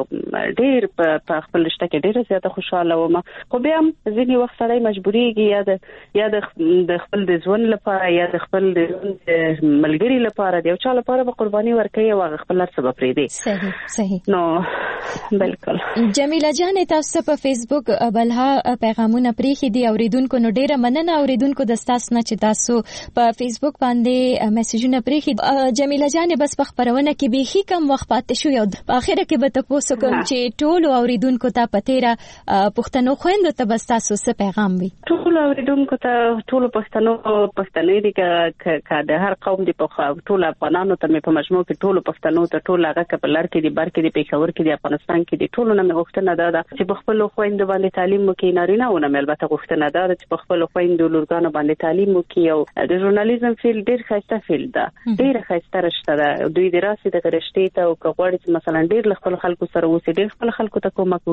ډېر په خپل رشته کې ډېر زیاته خوشاله وم خو بیا هم ځینې وخت سړی مجبورېږي یا د یا د خپل د ژوند لپاره یا د خپل د ملګري لپاره د یو چا لپاره به قرباني ورکوي او هغه خپل هر څه به پرېږدي. صحیح صحیح. نو بالکل جمیله جانې تاسو په فیسبوک بلها پیغامونه پریښي دي اوریدونکو نو ډېره مننه اوریدونکو د ستاسو نه چې تاسو په فیسبوک باندې میسجونه پریښي. جمیله جانې بس په خبرونه کې به هی کم وخت پاتې شو یو په اخره کې به تاسو کوم چې ټول اوریدونکو ته پتیره پښتنو خويندو ته بس تاسو څه پیغام وي؟ ټول اوریدونکو ته ټول پښتنو پښتنې دي ک د هر قوم دي په ټول افغانانو ته په مجموع کې ټول پښتنو ته ټول هغه کپلر کې دي بر کې دي پېښور کې دي افغانستان کې دي ټول نه غوښتنه ده چې په خپل خويندو باندې تعلیم وکړي نارینه او نه البته غوښتنه ده چې په خپل خويندو لورګانو باندې تعلیم وکړي او د ژورنالیزم فیلډ ډیر ښایسته فیلډ ده ډیر ښایسته رشته ده دوی د راسي د رشتې ته او کغوړې چې مثلا ډیر خپل خلکو سره اوسې ډیر خپل خلکو ته کومک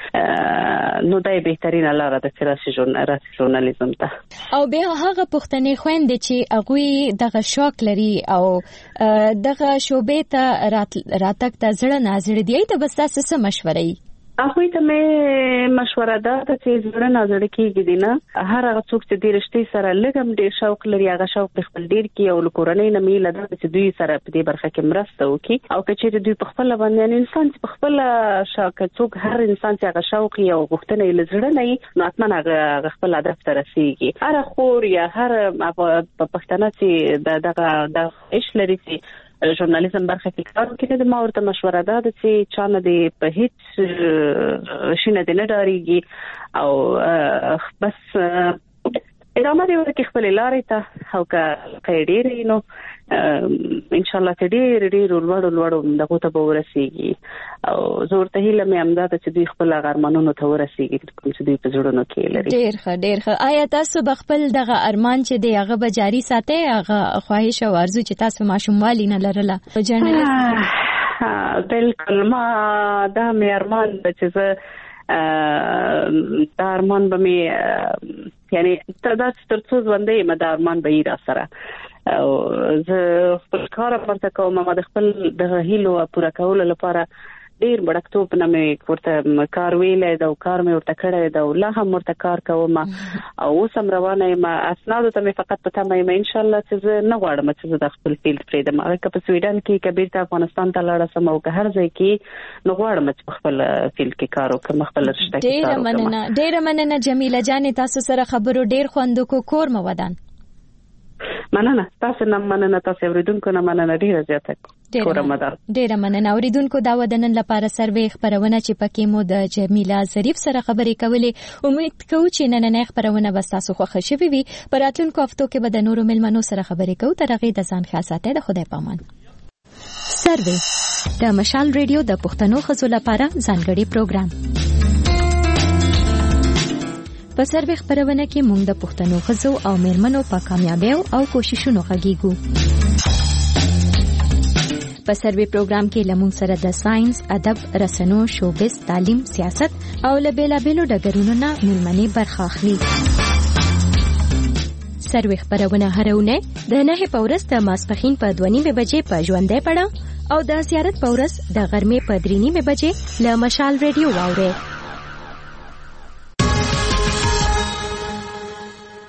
وکړي نو دای بهترینه لاره ده چې راسي ژورنالیزم ته او بیا هغه پښتنې خويندې چې هغه دغه شوق لري او دغه شوبې ته راتګ ته زړه نازړ دی ته بس تاسو څه مشورې هغه ته مې مشوره ده چې زړه نازړ کیږي دینه هر هغه څوک چې د رشتې سره لګم ډیر شوق لري هغه شوق خپل ډیر کی او لکورنۍ نه میله ده چې دوی سره په دې برخه کې مرسته وکړي او کچې دوی په خپل باندې انسان چې په خپل شوق څوک هر انسان چې هغه شوق او غوښتنه لزړه نه نو اتمن هغه خپل هدف ته رسیږي هر خور یا هر په پښتنه چې دغه د ايش لري چې ژورنالیزم برخه کې کار کوي د ما ورته مشوره ده چې چا نه دی په هیڅ شي نه دی نه ډاریږي او بس ادامه دی ورکه خپل لارې ته او که ډېر نو ان شاء الله ته ډېر ډېر ولوړ ولوړ دغه ته به ورسیږي او زور ته هیله مې امداد چې دوی خپل ارمانونو ته ورسیږي کوم چې دوی په زړونو کې لري. ډېر ښه ډېر ښه. آیا تاسو به خپل دغه ارمان چې دی هغه به جاری ساتئ هغه خواهش او ارزو چې تاسو ماشوموالي نه لرله جرنالست؟ بالکل ما دا مې ارمان چې زه دا ارمان به مې یعنی دا تر څو ژوندۍ یم دا ارمان به یې را سره او زه خپل کار پرته کوم ما د خپل د هیلو پوره کولو لپاره ډیر وړکتوب نه مې ورته کار ویلې دا کار مې ورته کړی دا لا هم ورته کار کوم او اوس هم روانه یم اسناد ته مې فقط پته مې ان شاء الله چې نه غواړم چې د خپل فیلډ پرېږدم هغه په سویډن کې کبیر ته افغانستان ته لاړ سم او که هر ځای کې نه غواړم چې خپل فیلډ کې کار وکړم خپل رشته کې کار وکړم. ډیر مننه ډیر مننه جمیله جانې تاسو سره خبرو ډیر خوند کو کور مو ودان. مننه تاسو نه مننه تاسو اوریدونکو نه مننه ډیره زیاته کوم مدار ډیره مننه اوریدونکو دا ودنن لپاره سروې خبرونه چې پکې مو د جمیله ظریف سره خبرې کولې امید کوم چې نن نه خبرونه بس تاسو خوښ شوي وي پر راتلونکو هفتو کې به د نورو ملمنو سره خبرې کوو تر هغه د ځان خیال ساتئ د خدای پامان. سروې د مشال ریډیو د پښتنو خزو لپاره ځانګړي پروګرام په سروې خبرونه کې موږ د پښتنو ښځو او میرمنو په کامیابیو او کوششونو غږیږو. په سروې پروګرام کې لمون سره د ساينس، ادب، رسنو، شوبز، تعلیم، سیاست او له بیلابیلو ډګرونو نه میلمنې برخه اخلي. سروې خبرونه هرونه د نه په ورځ د ماسپخین په دوه نیمه بجې په ژوندۍ پړه او د زیارت په ورځ د غرمې په درې نیمه بجې له مشال ریډیو واوري.